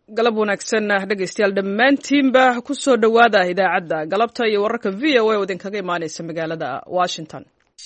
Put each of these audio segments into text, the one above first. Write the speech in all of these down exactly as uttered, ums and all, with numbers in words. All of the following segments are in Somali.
galab wanaagsan dhegaystayaal dhammaantiinba ku soo dhowaada idaacadda galabta iyo wararka v o a oo idinkaga imaanaysa magaalada Washington.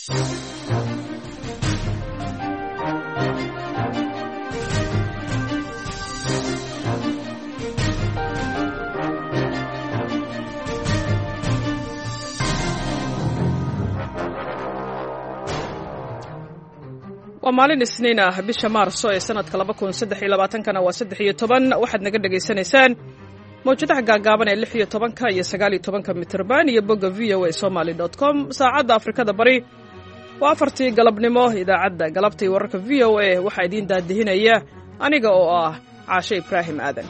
waa maalin isniin ah bisha maarso ee sanadka laba kun saddex iyo labaatan kana waa saddex iyo toban waxaad naga dhageysanaysaan mawjadaha gaagaaban ee lix iyo tobanka iyo sagaal iyo tobanka mitirban iyo bogga v o a somali dot com saacadda afrikada bari waa afartii galabnimo idaacadda galabta iyo wararka v o a waxaa idiin daadihinaya aniga oo ah caashe ibraahim aadan.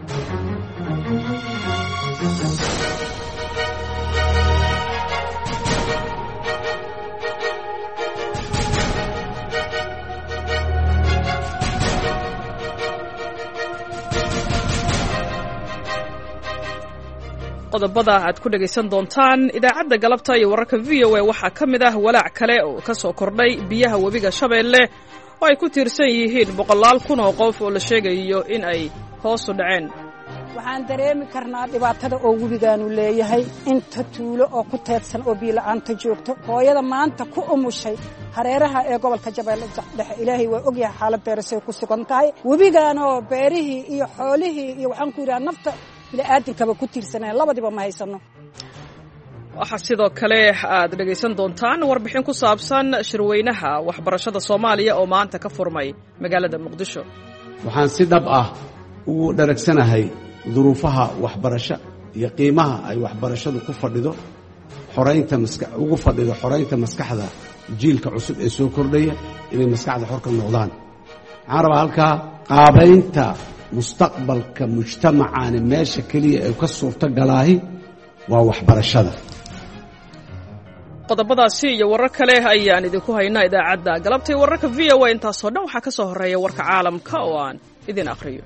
qodobada aad ku dhagaysan doontaan idaacadda galabta iyo wararka v o a waxaa ka mid ah walaac kale oo ka soo kordhay biyaha webiga Shabeelle oo ay ku tiirsan yihiin boqolaal kun oo qof oo la sheegayo in ay hoos u dhaceen. waxaan dareemi karnaa dhibaatada oo webigaanu leeyahay inta tuulo oo ku teedsan oo biyo la'aanta joogto hooyada maanta ku umushay hareeraha ee gobolka Shabeelle dhexe ilaahay waa ogyahay xaaladdeerisay ku sugan tahay webigaanoo beerihii iyo xoolihii iyo waxaan ku yidhaha nafta bini'aadankaba ku tiirsaneen labadiba ma haysano. waxaa sidoo kale aad dhegaysan doontaan warbixin ku saabsan shirweynaha waxbarashada Soomaaliya oo maanta ka furmay magaalada Muqdisho. waxaan si dhab ah ugu dharagsanahay duruufaha waxbarasho iyo qiimaha ay waxbarashadu ku fadhido xoreynta maskax ugu fadhido xoreynta maskaxda jiilka cusub ee soo kordhaya inay maskaxda xor ka noqdaan. waxaan rabaa halkaa qaabaynta mustaqbalka mujtamacaani meesha keliya ay ka suurto galaahi waa waxbarashada. qodobadaasi iyo warar kale ayaan idinku haynaa idaacadda galabtay wararka v o a intaasoo dhan waxaa ka soo horreeya warka caalamka oo aan idin akhriyo.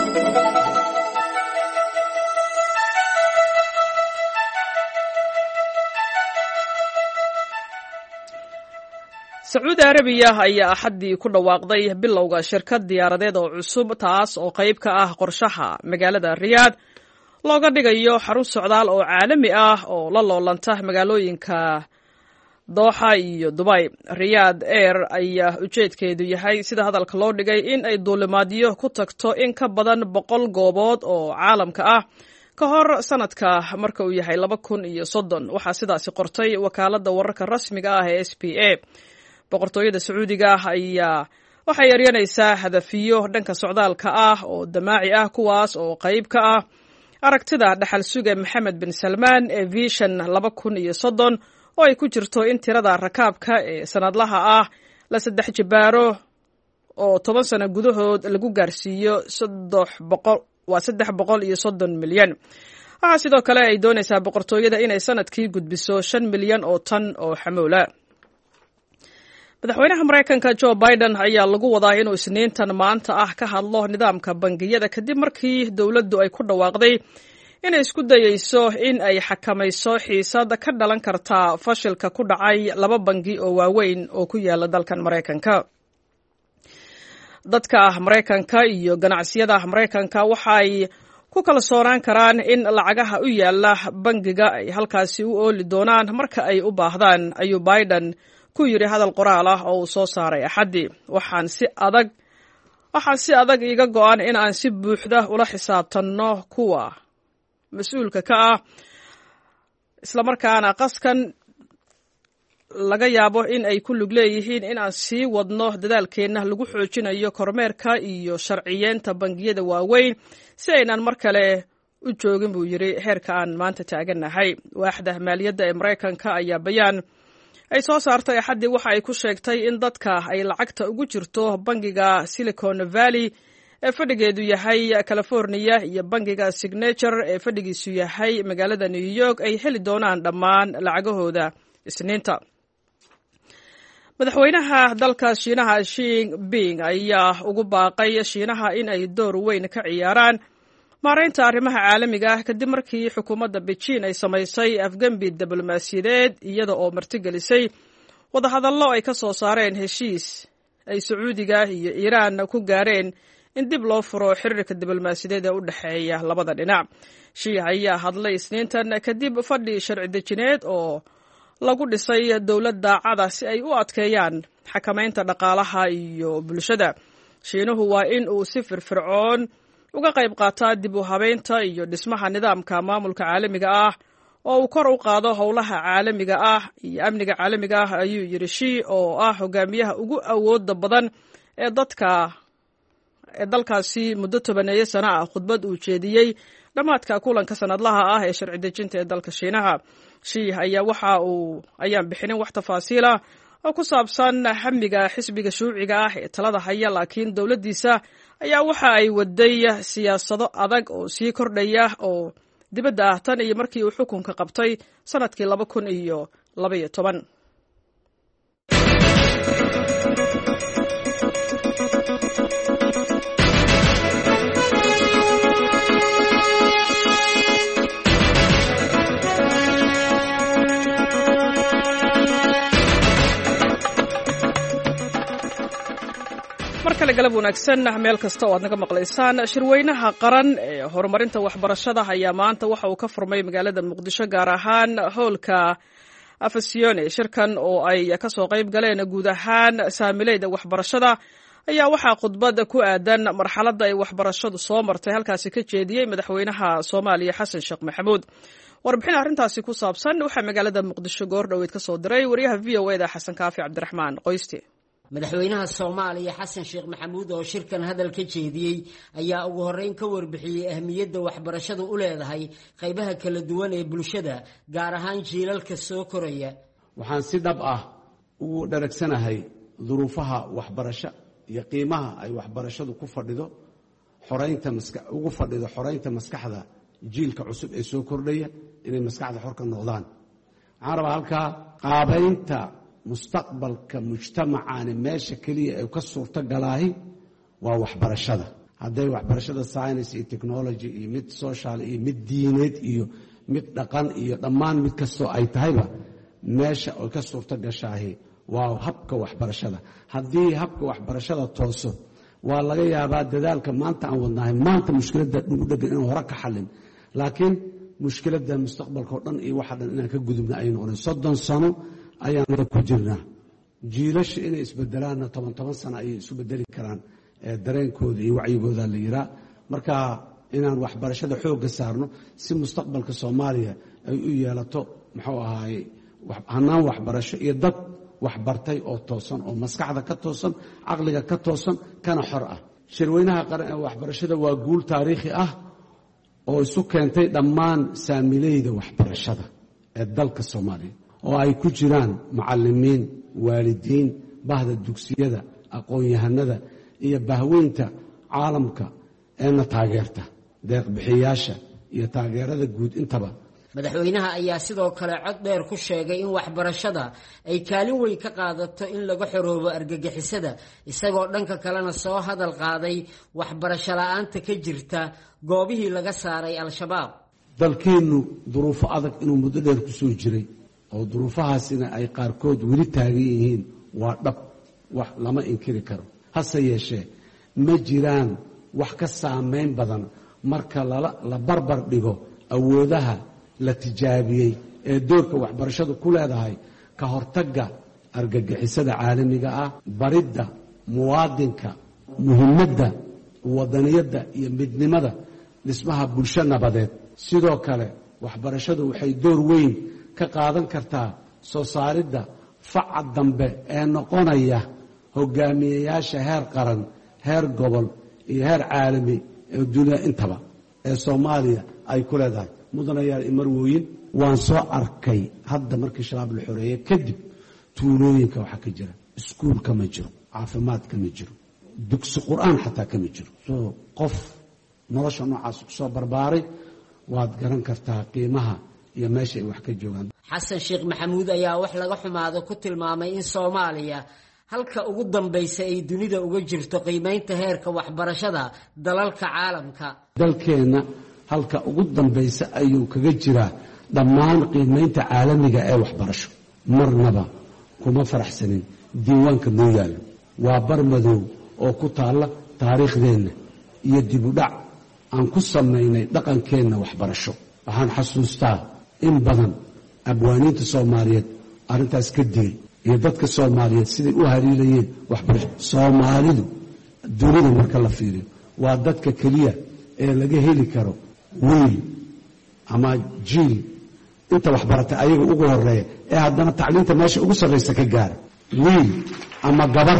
sacuudi arabiya ayaa axaddii ku dhawaaqday bilowga shirkad diyaaradeed oo cusub taas oo qayb ka ah qorshaha magaalada riyaad looga dhigayo xarun socdaal oo caalami ah oo la loolanta magaalooyinka dooxa iyo dubay. riyaad air ayaa ujeedkeedu yahay sida hadalka loo dhigay in ay duulimaadyo ku tagto in ka badan boqol goobood oo caalamka ah ka hor sanadka marka uu yahay laba kun iyo soddon. waxaa sidaasi qortay wakaaladda wararka rasmiga ah ee S P A. boqortooyada sacuudiga ah ayaa waxay yaryanaysaa hadafiyo dhanka socdaalka ah oo damaaci ah kuwaas oo qayb ka ah aragtida dhaxal suge Maxamed bin Salmaan ee Vision laba kun iyo soddon oo ay ku jirto in tirada rakaabka ee sanadlaha ah la saddex jibaaro oo toban sano gudahood lagu gaarsiiyo saddex boqol waa saddex boqol iyo soddon milyan. waxaa sidoo kale ay doonaysaa boqortooyada inay sanadkii gudbiso shan milyan oo tan oo xamuula. madaxweynaha Mareykanka Joe Biden ayaa lagu wadaa inuu isniintan maanta ah ka hadlo nidaamka bangiyada kadib markii dowladdu ay ku dhawaaqday inay isku dayayso in ay xakamayso xiisad ka dhalan karta fashilka ku dhacay laba bangi oo waaweyn oo ku yaala dalkan Mareykanka. dadka Mareykanka iyo ganacsiyada Mareykanka waxay ku kala soonaan karaan in lacagaha u yaala bangiga ay halkaasi u ooli doonaan marka ay u baahdaan, ayuu Biden ku yiri hadal qoraal ah oo uu soo saaray axaddii. waxaan si adag waxaan si adag iga go'an in aan si buuxda ula xisaabtanno kuwa mas-uulka ka ah isla markaana qaskan laga yaabo in ay ku lug leeyihiin in aan sii wadno dadaalkeenna lagu xoojinayo kormeerka iyo sharciyeenta bangiyada waaweyn si aynan mar kale u joogin, buu yiri heerka aan maanta taagannahay. waaxda maaliyadda ee Mareykanka ayaa bayaan ay soo saartay axaddii waxa ay ku sheegtay in dadka ay lacagta ugu jirto bangiga Silicon Valley ee fadhigeedu yahay California iyo bangiga Signature ee fadhigiisu yahay magaalada New York ay heli doonaan dhammaan lacagahooda isniinta. madaxweynaha dalka Shiinaha Xi Jinping ayaa ugu baaqay Shiinaha in ay door weyn ka ciyaaraan maareynta arrimaha caalamiga ah kadib markii xukuumadda Beijing ay samaysay afgembi diblomaasiyadeed iyada oo martigelisay wadahadallo ay ka soo saareen heshiis ay Sacuudiga iyo Iiraan ku gaareen in dib loo furo xiriirka diblomaasiyadeed ee u dhexeeya labada dhinac. Shii ayaa hadlay Isniintan kadib fadhi sharci dejineed oo lagu dhisay dowlad daacada si ay u adkeeyaan xakamaynta dhaqaalaha iyo bulshada. Shiinuhu waa in uu si firfircoon uga qayb qaataa dib u habeynta iyo dhismaha nidaamka maamulka caalamiga ah oo uu kor u qaado howlaha caalamiga ah iyo amniga caalamiga ah, ayuu yiri Shii oo ah hogaamiyaha ugu awooda badan ee dadka ee dalkaasi muddo tobaneeyo sano ah. Khudbad uu jeediyey dhamaadka kulanka sanadlaha ah ee sharci dejinta ee dalka Shiinaha. Shii ayaa waxa uu ayaan bixinin wax tafaasiil ah oo ku saabsan hamiga xisbiga shuuciga ah ee talada haya, laakiin dowladdiisa ayaa waxa ay waday siyaasado adag oo sii kordhaya oo dibadda ah tan iyo markii uu xukunka qabtay sanadkii laba kun iyo laba iyo toban. markale galab wanaagsan meel kasta oo aad naga maqlaysaan. Shirweynaha qaran ee horumarinta waxbarashada ayaa maanta waxa uu ka furmay magaalada Muqdisho, gaar ahaan hoolka Afasione. Shirkan oo ay ka soo qayb galeen guud ahaan saamilayda waxbarashada ayaa waxaa khudbad ku aadan marxaladda ay waxbarashadu soo martay halkaasi ka jeediyey madaxweynaha Soomaaliya Xasan Sheekh Maxamuud. warbixin arrintaasi ku saabsan waxaa magaalada Muqdisho goor dhaweyd ka soo diray wariyaha V O A da Xasan Kaafi Cabdiraxmaan Qoyste. madaxweynaha Soomaaliya Xasan Sheekh Maxamuud oo shirkan hadal ka jeediyey ayaa ugu horeyn ka warbixiyey ahmiyadda waxbarashadu u leedahay qaybaha kala duwan ee bulshada, gaar ahaan jiilalka soo koraya. waxaan si dhab ah ugu dharagsanahay duruufaha waxbarasho iyo qiimaha ay waxbarashadu ku fadhido xoreynta maska ugu fadhido xoreynta maskaxda jiilka cusub ee soo kordhaya inay maskaxda xor ka noqdaan. waxaan rabaa halkaa qaabaynta mustaqbalka mujtamacani meesha kaliya ay ka suurto galaahi waa waxbarashada. hadday waxbarashada science iyo technology iyo mid social iyo mid diineed iyo mid dhaqan iyo dhammaan mid kastoo ay tahayba meesha ay ka suurto gashaahi waa habka waxbarashada. haddii habka waxbarashada tooso waa laga yaabaa dadaalka maanta aan wadnahay maanta mushkiladda dhugu dhegan inaan hore ka xallin, laakiin mushkiladda mustaqbalka oo dhan iyo waxa dhan inaan ka gudubna ay noqdeen. soddon sano ayaan ku jirnaa. jiilasha inay isbedelaanna toban toban sano ayay isu bedeli karaan dareenkooda iyo wacyigooda la yiraa. marka inaan waxbarashada xoogga saarno si mustaqbalka Soomaaliya ay u yeelato muxuu ahaayey hanaan waxbarasho iyo dad waxbartay oo toosan oo maskaxda ka toosan, caqliga ka toosan, kana xor ah. shirweynaha qaran ee waxbarashada waa guul taariikhi ah oo isu keentay dhammaan saamilayda waxbarashada ee dalka Soomaaliya oo ay ku jiraan macallimiin, waalidiin, bahda dugsiyada, aqoon-yahanada iyo bahweynta caalamka ee taageerta deeq bixiyaasha iyo taageerada guud intaba. madaxweynaha ayaa sidoo kale cod dheer ku sheegay in waxbarashada ay kaalin weyn ka qaadato in laga xoroobo argagixisada, isagoo dhanka kalena soo hadal qaaday waxbarasho la'aanta ka jirta goobihii laga saaray al-shabaab. dalkeennu duruufo adag inuu muddo dheer ku soo jiray oo duruufahaasina ay qaarkood weli taagan yihiin waa dhab, wax lama inkiri karo. hase yeeshee ma jiraan wax ka saamayn badan marka la barbar dhigo awoodaha la tijaabiyey ee doorka waxbarashadu ku leedahay ka hortagga argagixisada caalamiga ah, baridda muwaadinka muhiimadda wadaniyadda iyo midnimada, dhismaha bulsho nabadeed. sidoo kale waxbarashadu waxay door weyn ka qaadan kartaa soo saaridda faca dambe ee noqonaya hogaamiyeyaasha heer qaran, heer gobol iyo heer caalami ee dunida intaba ee Soomaaliya ay ku leedahay. mudanayaal imarwooyin waan soo arkay hadda markii shabaab la xoreeyay kadib tuulooyinka waxa ka jira iskuul kama jiro, caafimaad kama jiro, dugsi qur'aan xataa kama jiro. soo qof nolosha noocaas ku soo barbaaray waad garan kartaa qiimaha iyo meesha ay wax ka joogaan. Xasan Sheekh Maxamuud ayaa wax laga xumaado ku tilmaamay in Soomaaliya halka ugu dambaysa ay dunida uga jirto qiimeynta heerka waxbarashada dalalka caalamka. dalkeena halka ugu dambaysa ayuu kaga jiraa dhammaan qiimeynta caalamiga ee waxbarasho. marnaba kuma faraxsanin diiwaanka noo yaalo. waa bar madow oo ku taalla taariikhdeenna iyo dib u dhac aan ku samaynay dhaqankeenna waxbarasho. waxaan xasuustaa in badan abwaaniinta Soomaaliyeed arrintaas ka digay iyo dadka Soomaaliyeed siday u hariilayeen waxbarasho. Soomaalidu dunida marka la fiiriyo waa dadka kaliya ee laga heli karo wiil ama jiil inta waxbarata ayaga ugu horeeya ee haddana tacliinta meesha ugu sarreysa ka gaara. wiil ama gabar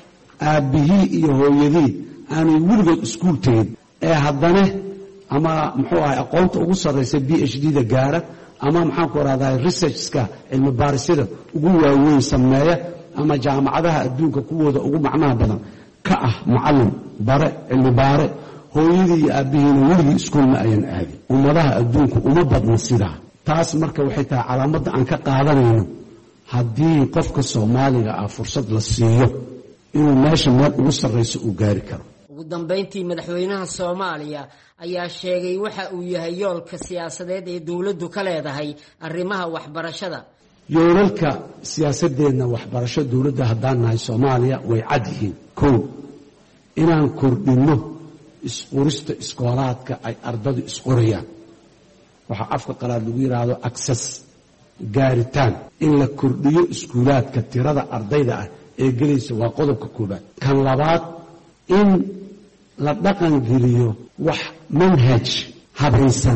aabihii iyo hooyadii aanay weligood iskuul tegin ee haddana ama muxuu ahay aqoonta ugu sarreysa B H D da gaara ama maxaan ku raadahay researchka cilmi baarisada ugu waaweyn sameeya ama jaamacadaha adduunka kuwooda ugu macnaha badan ka ah macallin bare cilmi baare hooyadii iyo aabihiina weligii iskuul ma ayan aadin. ummadaha adduunku uma badna sidaa. taas marka waxay tahay calaamadda aan ka qaadanayno haddii qofka Soomaaliga ah fursad la siiyo inuu meesha meel ugu sarreyso uu gaari karo. ugu dambeyntii madaxweynaha Soomaaliya ayaa sheegay waxa uu yahay yoolka siyaasadeed ee dawladdu ka leedahay arrimaha waxbarashada. yoolalka siyaasadeedna waxbarasho dawladda haddaan nahay Soomaaliya way cad yihiin. kow inaan kordhino isqorista iskoolaadka ay ardadu isqorayaan, waxa afka qalaad lagu yiraahdo access gaaritaan, in la kordhiyo iskuulaadka tirada ardayda ah ee gelaysa waa qodobka koobaad. kan labaad in la dhaqan geliyo wax manhaj habaysan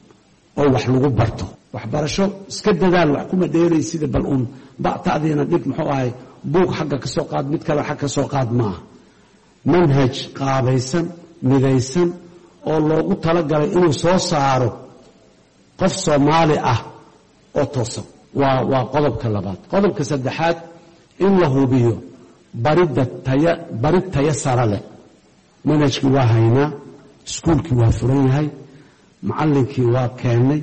oo wax lagu barto. waxbarasho iska dadaal wax kuma dheeraysida bal uun ba'taadiina dhig muxuu ahay buug xagga ka soo qaad mid kale xagga ka soo qaad maaha. manhaj qaabaysan midaysan oo loogu talagalay inuu soo saaro qof Soomaali ah oo toosan waa waa qodobka labaad. qodobka saddexaad in la hubiyo barida taya barid taya sare leh. manhajkii waa haynaa, iskuulkii waa furan yahay, macallinkii waa keenay.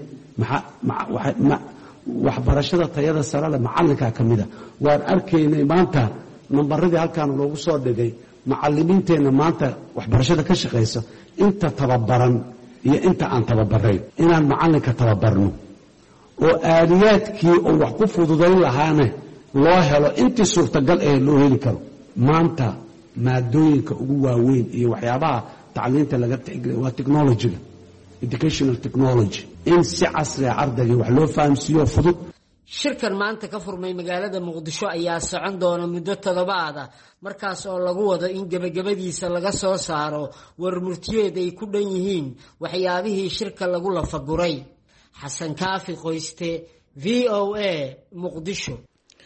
waxbarashada tayada sare leh macallinkaa ka mida. waan arkaynay maanta nambaradii halkaan loogu soo dhigay macallimiinteenna maanta waxbarashada ka shaqaysa inta tababaran iyo inta aan tababarayn inaan macallinka tababarno oo aaliyaadkii oo wax ku fududayn lahaana loo helo intii suurtagal ee loo heli karo. maanta maadooyinka ugu waaweyn iyo waxyaabaha tacliinta laga tixgeliyo waa technology-ga, educational technology, in si casri ah ardayga wax loo fahamsiiyo fudud. shirkan maanta ka furmay magaalada Muqdisho ayaa socon doona muddo toddobaad ah, markaas oo lagu wado in gabagabadiisa laga soo saaro war murtiyeed ay ku dhan yihiin waxyaabihii shirka lagu lafaguray. xasan kaafi qoyste, V O A, Muqdisho.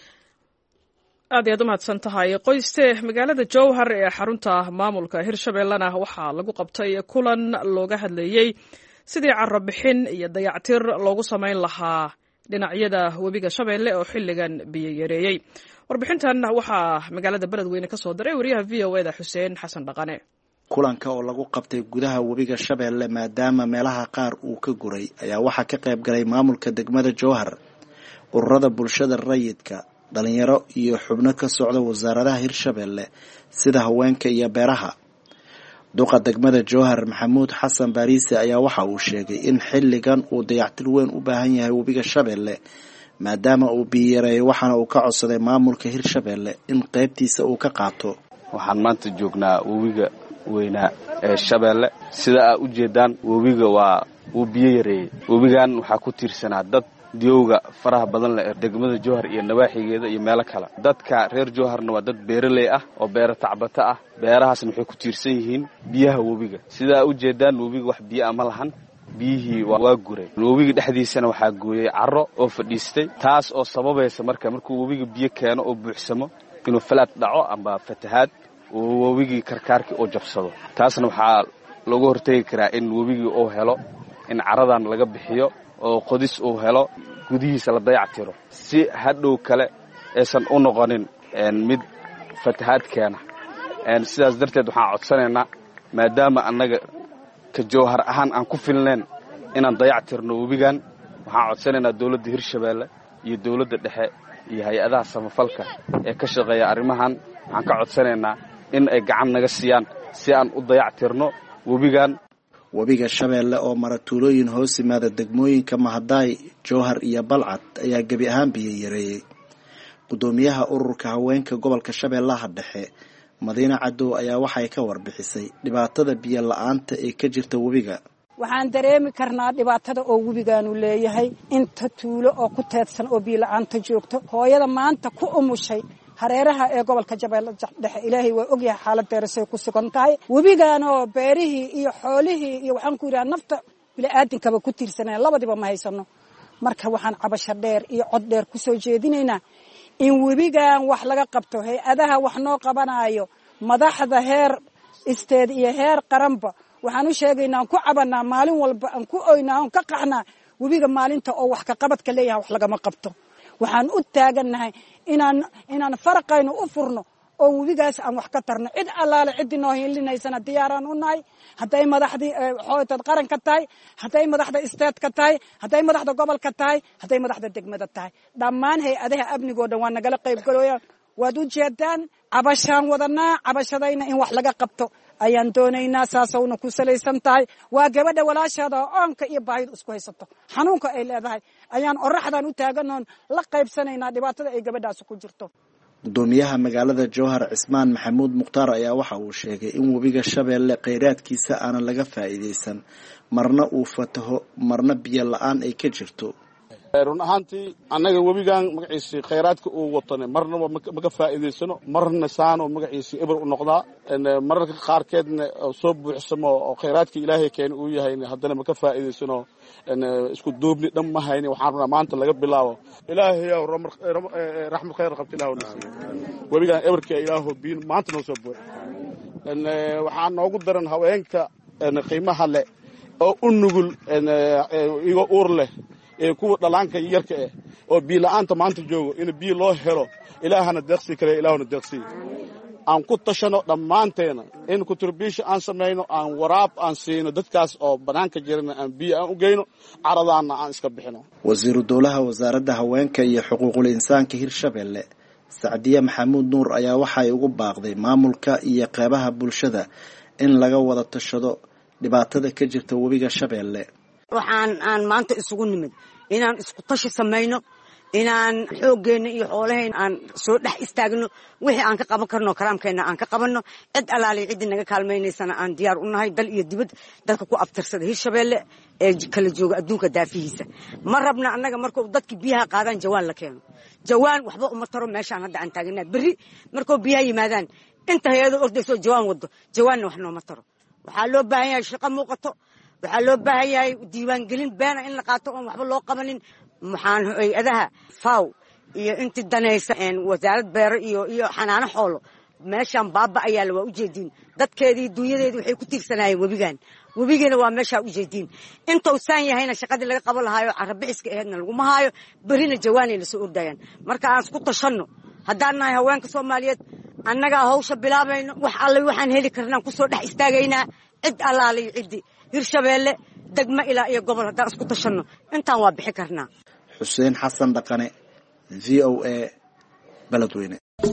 aad iyo aad u mahadsan tahay qoyste. magaalada Jowhar ee xarunta maamulka Hirshabeellana waxaa lagu qabtay kulan looga hadlayay sidii carro bixin iyo dayactir loogu samayn lahaa dhinacyada webiga Shabeelle oo xilligan biyo yareeyay. warbixintan waxaa magaalada Beledweyne ka soo diray wariyaha V O A da Xuseen Xasan Dhaqane. kulanka oo lagu qabtay gudaha webiga Shabeelle maadaama meelaha qaar uu ka guray ayaa waxaa ka qayb galay maamulka degmada Jowhar, ururada bulshada rayidka, dhalinyaro iyo xubno ka socda wasaaradaha Hirshabeelle sida haweenka iyo beeraha. duqa degmada Jowhar Maxamuud Xasan Bariise ayaa waxa uu sheegay in xilligan uu dayactir weyn u baahan yahay webiga Shabeelle maadaama uu biyo yareeyo, waxaana uu ka codsaday maamulka Hirshabeelle in qaybtiisa uu ka qaato. waxaan maanta joognaa webiga weynaa ee Shabeelle. sida aad u jeedaan webiga waa uu biyo yareeyay. webigan waxaa ku tiirsanaa dad diyowga faraha badan leh degmada Jowhar iyo nawaaxigeeda iyo meelo kale. dadka reer Jowharna waa dad beeraley ah oo beero tacbata ah. beerahaasna waxay ku tiirsan yihiin biyaha webiga. sida aad u jeedaan webiga wax biyo ama lahan, biyihii waa guray. webiga dhexdiisana waxaa gooyay carro oo fadhiistay, taas oo sababaysa marka markuu webiga biyo keeno oo buuxsamo inuu falaad dhaco amba fatahaad oo webigii karkaarkii oo jabsado. taasna waxaa looga hortagi karaa in webigii uu helo in carradan laga bixiyo oo qodis uu helo, gudihiisa la dayactiro si hadhow kale aysan u noqonin mid fatahaad keena. sidaas darteed waxaan codsanaynaa maadaama annaga ka Jowhar ahaan aan ku filnayn inaan dayactirno webigan, waxaan codsanaynaa dawladda Hirshabeelle iyo dawladda dhexe iyo hay-adaha samafalka ee ka shaqeeya arrimahan. waxaan ka codsanaynaa in ay gacan naga siiyaan si aan u dayactirno webigan. webiga Shabeelle oo maratuulooyin hoos yimaada degmooyinka Mahadaay, Jowhar iyo Balcad ayaa gebi ahaan biyo yareeyay. gudoomiyaha ururka haweenka gobolka Shabeellaha Dhexe Madiina Cadow ayaa waxay ka warbixisay dhibaatada biyo la'aanta ee ka jirta webiga. waxaan dareemi karnaa dhibaatada oo webigaanu leeyahay inta tuulo oo ku teedsan oo biyo la'aanta joogto hooyada maanta ku umushay hareeraha ee gobolka Shabeellaha Dhexe ilaahay waa og yahay xaaladdeeda say ku sugan tahay webigaano beerihii iyo xoolihii iyo waxaan ku yiraahdaa nafta bini'aadamkaba ku tiirsanay labadiba ma haysano marka waxaan cabasho dheer iyo cod dheer ku soo jeedinaynaa in webigan wax laga qabto hay'adaha wax noo qabanayo madaxda heer isteed iyo heer qaranba waxaan u sheegaynaa ku cabanaa maalin walba aan ku oynaa aan ka qaxnaa webiga maalinta oo wax ka qabadka leeyahay wax lagama qabto waxaan u taaganahay inaan inaan farqayno u furno oo webigaas aan wax ka tarno cid allaale cid noo hiilinaysana diyaaraan u nahay haday madaxdii xootad qaran ka tahay haday madaxda isteed ka tahay haday madaxda gobolka tahay haday madaxda degmada tahay dhammaan hay'adaha amnigooda waa nagala qayb galooyaan waad u jeedaan cabashaan wadanaa cabashadayna in wax laga qabto ayaan doonaynaa saasawna ku salaysan tahay waa gabadha walaashaada oonka iyo baahida isku haysato xanuunka ay leedahay ayaan oraxdan u taaganoon la qaybsanaynaa dhibaatada ay gabadhaas ku jirto. Gudoomiyaha magaalada Jowhar Cismaan Maxamuud Mukhtaar ayaa waxa uu sheegay in webiga Shabeelle kheyraadkiisa aan laga faa'iideysan marna uu fataho marna biyo la'aan ay ka jirto. run ahaantii annaga webigan magaciisa kheyraadka uu watane marnaba maga faa'iideysano marna saano magaciisa eber u noqdaa mararka qaarkeedna soo buuxsamo oo kheyraadka ilaahay keen uu yahay haddana maga faa'iideysano isku duubni dhan ma hayni waxaan rabnaa maanta laga bilaabo ilaahay raxmad khayr qabta ilaahu nasiib webigan eberka ilaahu biin maanta noo soo buux waxaan noogu daran haweenka qiimaha leh oo u nugul igo uur leh ee kuwa dhalaanka yarka ah oo biyo la'aanta maanta joogo in biyo loo helo ilaahana deeqsi kale ilaahuna deeqsi aan ku tashano dhammaanteena in contribution aan sameeyno aan waraab aan siino dadkaas oo banaanka jirana aan biyo aan u geyno caradaana aan iska bixino. Wasiiru Dowlaha Wasaaradda Haweenka iyo Xuquuqul Insaanka Hirshabeelle Sacdiya Maxamuud Nuur ayaa waxay ugu baaqday maamulka iyo qeybaha bulshada in laga wada tashado dhibaatada ka jirta webiga Shabeelle. waxaan aan maanta isugu nimid inaan isku tashi sameeyno inaan xoogeena iyo xoolaheena aan soo dhex istaagno wixii aan ka qaban karno karaamkeena aan ka qabanno cid alaali cid naga kaalmeynaysana aan diyaar u nahay dal iyo dibad dalka ku abtirsada Hirshabeelle ee kala jooga adduunka daafihiisa ma rabna annaga markuu dadkii biyaha qaadaan jawaan la keeno jawaan waxba uma taro meeshaan hadda aan taagnaa bari markuu biyaha yimaadaan inta hay'ado ordayso jawaan wado jawaanna wax nooma taro waxaa loo baahan yahay shaqo muuqato waxaa loo baahan yahay diiwaan gelin beena in la qaato oo waxba loo qabanin maxaan hay'adaha faw iyo intii danaysa wasaarad beero iyo iyo xanaano xoolo meeshaan baaba ayaa la waa u jeedin dadkeedii dunyadeedii waxay ku tiirsanaayeen webigan webigeena waa meeshaa u jeedin inta uu saan yahayna shaqadii laga qaban lahaayo carabixiska aheedna laguma haayo berina jawaanay la soo ordayaan marka aan isku tashanno haddaan nahay haweenka Soomaaliyeed annaga hawsha bilaabayno wax alle waxaan heli karnaa ku soo dhex istaagaynaa cid allaale cidi Hirshabeelle degmo ilaa iyo gobol haddaan isku tashanno intaan waa bixi karnaa. Xuseen Xasan Dhaqane V O A Beledweyne.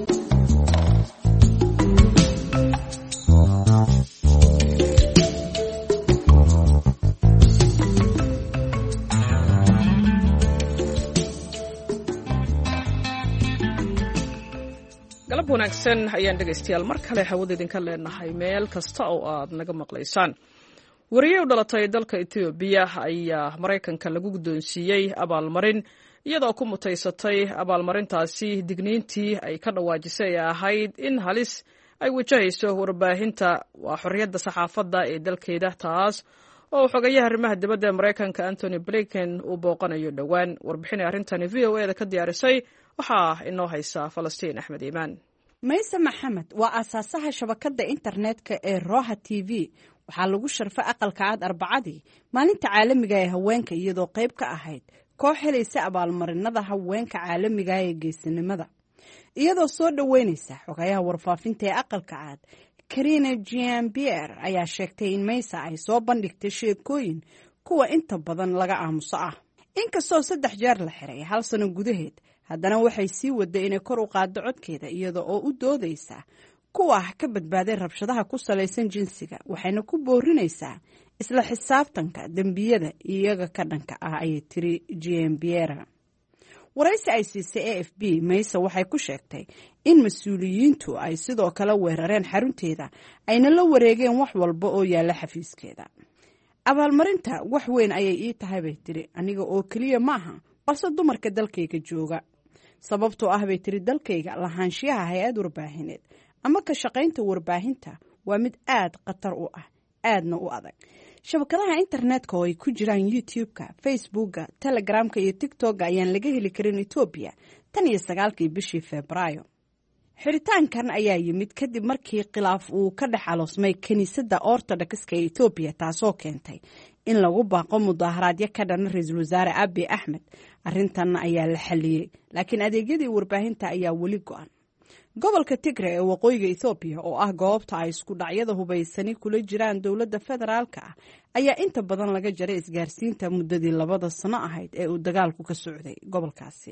galab wanaagsan ayaan dhegaystayaal mar kale hawada idinka leenahay meel kasta oo aad naga maqlaysaan. wariye u dhalatay dalka Ethiopia ayaa Mareykanka lagu guddoonsiiyey abaalmarin iyadoo ku mutaysatay abaalmarintaasi digniintii ay ka dhawaajisay ahayd in halis ay wajahayso warbaahinta waa xorriyadda saxaafadda ee dalkeeda taas oo xogayaha arrimaha dibadda ee Mareykanka Anthony Blinken uu booqanayo dhowaan. warbixin arrintani V O A da ka diyaarisay waxaa inoo haysa Falastiin Axmed Iimaan. Maysa Maxamed waa aasaasaha shabakadda internetka ee Roha T V waxaa lagu sharfay aqalka cad Arbacadii maalinta caalamiga ee haweenka iyadoo qayb ka ahayd koox helaysa abaalmarinada haweenka caalamiga ee geesinimada iyadoo soo dhaweynaysa xogayaha warfaafinta ee aqalka cad Karine Jean-Pierre ayaa sheegtay in Maysa ay soo bandhigtay sheekooyin kuwa inta badan laga aamuso ah inkastoo saddex jeer la xiray hal sano gudaheed haddana waxay sii waday inay kor u qaaddo codkeeda iyada oo u doodaysa kuwa ka badbaaday rabshadaha ku salaysan jinsiga waxayna ku boorinaysaa isla xisaabtanka dembiyada iyaga ka dhanka ah ayay tiri Jean-Pierre. waraysi ay siisay A F B Maysa waxay ku sheegtay in mas-uuliyiintu ay sidoo kale weerareen xarunteeda ayna la wareegeen wax walba oo yaalla xafiiskeeda. abaalmarinta wax weyn ayay ii tahay bay tiri, aniga oo keliya maaha balse dumarka dalkayga jooga. sababtoo ah bay tiri, dalkayga lahaanshiyaha hay-ad warbaahineed ama ka shaqaynta warbaahinta waa mid aad khatar u ah, aadna u adag. shabakadaha internetka oo ay ku jiraan youtube-ka, facebooka, telegramka iyo tigtokga ayaan laga heli karin etoobiya tan iyo sagaalkii bishii febraayo. xiritaankan ayaa yimid kadib markii khilaaf uu ka dhex aloosmay kiniisadda ortodokska ee etoobiya, taasoo keentay in lagu baaqo mudaaharaadyo ka dhana ra-iisul wasaare abiy axmed. arrintan ayaa la xalliyey, laakiin adeegyadii warbaahinta ayaa weli go-an. gobolka tigre ee waqooyiga ethoobiya oo ah goobta ay isku dhacyada hubaysani kula jiraan dowladda federaalka ah ayaa inta badan laga jaray isgaarsiinta muddadii labada sano ahayd ee uu dagaalku ka socday gobolkaasi.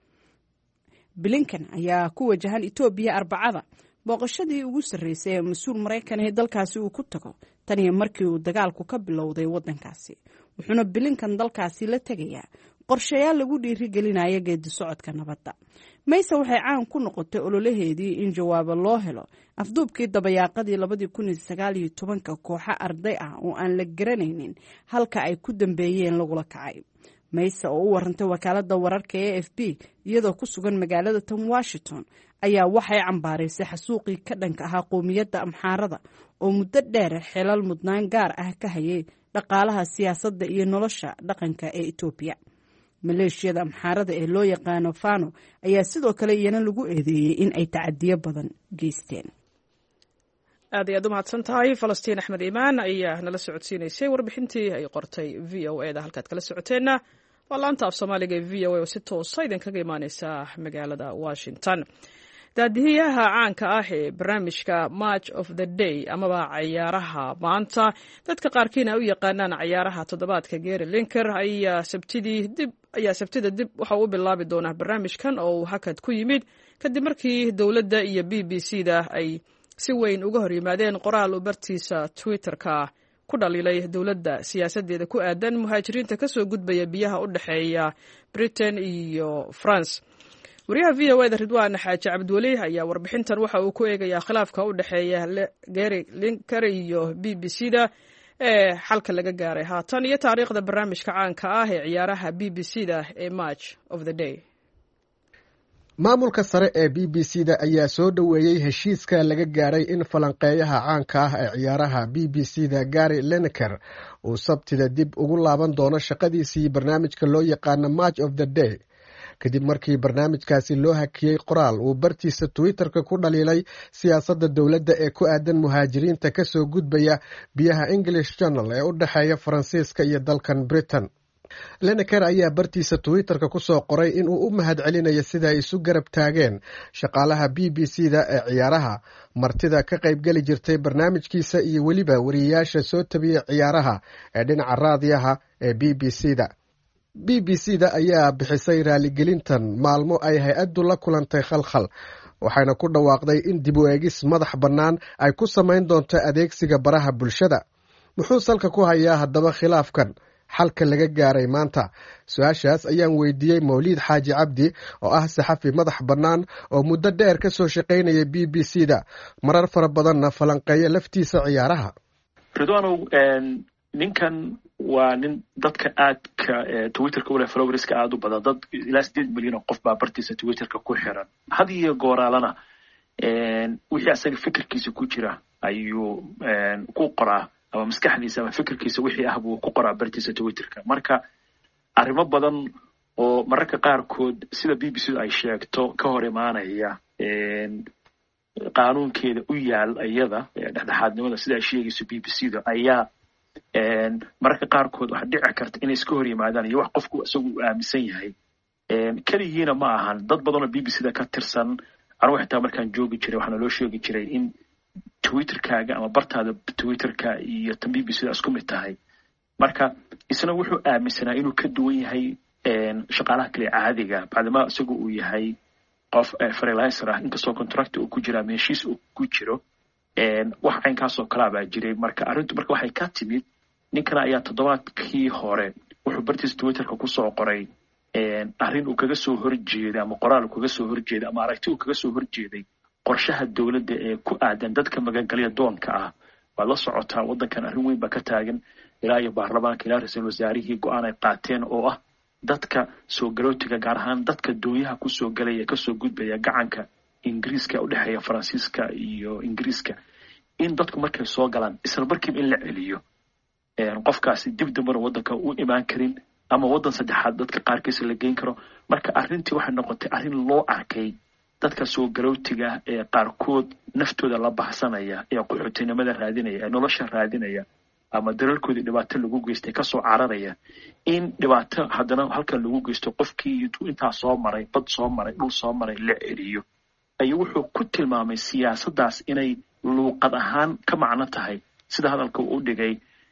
blinken ayaa ku wajahan etoobiya arbacada, booqashadii ugu sarreysay ee mas-uul maraykan ee dalkaasi uu ku tago tan iyo markii uu dagaalku ka bilowday waddankaasi. wuxuuna blinken dalkaasi la tegayaa qorshayaal lagu dhiirigelinaya geedi socodka nabadda. mayse waxay caan ku noqotay ololaheedii in jawaabo loo helo afduubkii dabayaaqadii labadii kun iyo sagaal iyo tobanka kooxo arday ah oo aan la garanaynin halka ay ku dambeeyeen lagula kacay. mayse oo u warantay wakaaladda wararka ee f b iyadoo ku sugan magaalada tan washington ayaa waxay cambaaraysay xasuuqii ka dhanka ahaa qowmiyadda amxaarada oo muddo dheer xilal mudnaan gaar ah ka hayay dhaqaalaha, siyaasadda iyo nolosha dhaqanka ee etoobiya. maleeshiyada amxaarada ee loo yaqaano fano ayaa sidoo kale iyana lagu eedeeyey in ay tacadiyo badan geysteen. aad ayaad u mahadsan tahay falastiin axmed iimaan ayaa nala socodsiinaysay warbixintii ay qortay v o eda. halkaad kala socoteenna waa laanta af soomaaliga ee v o a oo si toosa idinkaga imaaneysa magaalada washington. daadihiyaha caanka ah ee barnaamijka match of the day amaba cayaaraha maanta, dadka qaarkiina ay u yaqaanaan cayaaraha toddobaadka, Gary Lineker ayaa sabtidii dib ayaa sabtida dib waxa uu bilaabi doonaa barnaamijkan oo uu hakad ku yimid kadib markii dowladda iyo b b c da ay si weyn uga hor yimaadeen qoraal uu bartiisa Twitter-ka ku dhaliilay dowladda siyaasadeeda ku aadan muhaajiriinta ka soo gudbaya biyaha u dhexeeya Britain iyo France. wariyaha v o eda Ridwaan Xaaji Cabdiweli ayaa warbixintan waxa uu ku eegayaa khilaafka u dhexeeya Gary Lineker iyo b b c da ee xalka laga gaaray haatan iyo taariikhda barnaamijka caanka ah ee ciyaaraha b b c da ee Match of the Day. maamulka sare ee b b c da ayaa soo dhoweeyey heshiiska laga gaaray in falanqeeyaha caanka ah ee ciyaaraha b b c da Gary Lineker uu sabtida dib ugu laaban doono shaqadiisii barnaamijka loo yaqaano Match of the Day, kadib markii barnaamijkaasi loo hakiyey qoraal uu bartiisa Twitter-ka ku dhaliilay siyaasadda dowladda ee ku aadan muhaajiriinta ka soo gudbaya biyaha English Channel ee u dhexeeya Faransiiska iyo dalkan Britain. Lineker ayaa bartiisa Twitter-ka ku soo qoray in uu u mahad celinayo sida ay isu garab taageen shaqaalaha b b c da ee ciyaaraha, martida ka qaybgeli jirtay barnaamijkiisa iyo weliba wariyayaasha soo tabiya ciyaaraha ee dhinaca raadiyaha ee b b c da. b b c da ayaa bixisay raaligelintan maalmo ay hay-addu la kulantay khalkhal, waxayna ku dhawaaqday in dib u eegis madax bannaan ay ku samayn doonto adeegsiga baraha bulshada. muxuu salka ku hayaa haddaba khilaafkan xalka laga gaaray maanta? su-aashaas ayaan weydiiyey Mawliid Xaaji Cabdi oo ah saxafi madax bannaan oo muddo dheer ka soo shaqaynaya b b c da, marar fara badanna falanqeeya laftiisa ciyaaraha. Ridwaanow, ninkan waa nin dadka aadka Twitter-ka u leh followerska aad u badan, dad ilaa sideed milyan oo qof baa bartiisa Twitter-ka ku xiran. had iyo gooraalana wixii asaga fikirkiisa ku jira ayuu ku qoraa, ama maskaxdiisa ama fikirkiisa wixii ah buu ku qoraa bartiisa Twitter-ka. marka arrimo badan oo mararka qaarkood sida b b c ay sheegto ka hor imaanaya qaanuunkeeda u yaal iyada dhexdhexaadnimada sida ay sheegayso b b c da ayaa mararka qaarkood waxaa dhici karta inay iska hor yimaadaan iyo wax qofku isagu uu aaminsan yahay. keligiina ma ahan, dad badan oo b b c da ka tirsan, anigu xitaa markaan joogi jiray waxaana loo sheegi jiray in Twitter-kaaga ama bartaada Twitter-ka iyo tan b b c da isku mid tahay. marka isna wuxuu aaminsanaa inuu ka duwan yahay shaqaalaha kale caadiga, bacdama isagu uu yahay qof freelancer ah, inkastoo contract uu ku jira meeshiis uu ku jiro. wax caynkaasoo kalaa baa jiray. marka arrintu marka waxay ka timid ninkan ayaa toddobaadkii hore wuxuu bartiisa Twitter-ka ku soo qoray arrin uu kaga soo horjeeday ama qoraal uu kaga soo horjeeday ama aragti uu kaga soo horjeeday qorshaha dowladda ee ku aadan dadka magangalya doonka ah waad la socotaa waddankan arrin weyn baa ka taagan ilaa iyo baarlamaanka ilaa ra-iisul wasaarihii go-aan ay qaateen oo ah dadka soo galootiga gaar ahaan dadka doonyaha kusoo galaya ee kasoo gudbaya gacanka ingiriiska u dhexeeya faransiiska iyo ingiriiska in dadku markay soo galaan isla markiiba in la celiyo qofkaasi dib dambana waddanka u imaan karin ama waddan saddexaad dadka qaarkiisa la geyn karo marka arrintii waxay noqotay arrin loo arkay dadka soo galootiga ee qaarkood naftooda la baxsanaya ee qaxootinimada raadinaya ee nolosha raadinaya ama dalalkoodii dhibaato lagu geystay kasoo cararaya in dhibaato haddana halkan lagu geysto qofkii intuu intaa soo maray bad soo maray dhul soo maray la celiyo ayuu wuxuu ku tilmaamay siyaasaddaas inay luuqad ahaan ka macno tahay sida hadalka uu u dhigay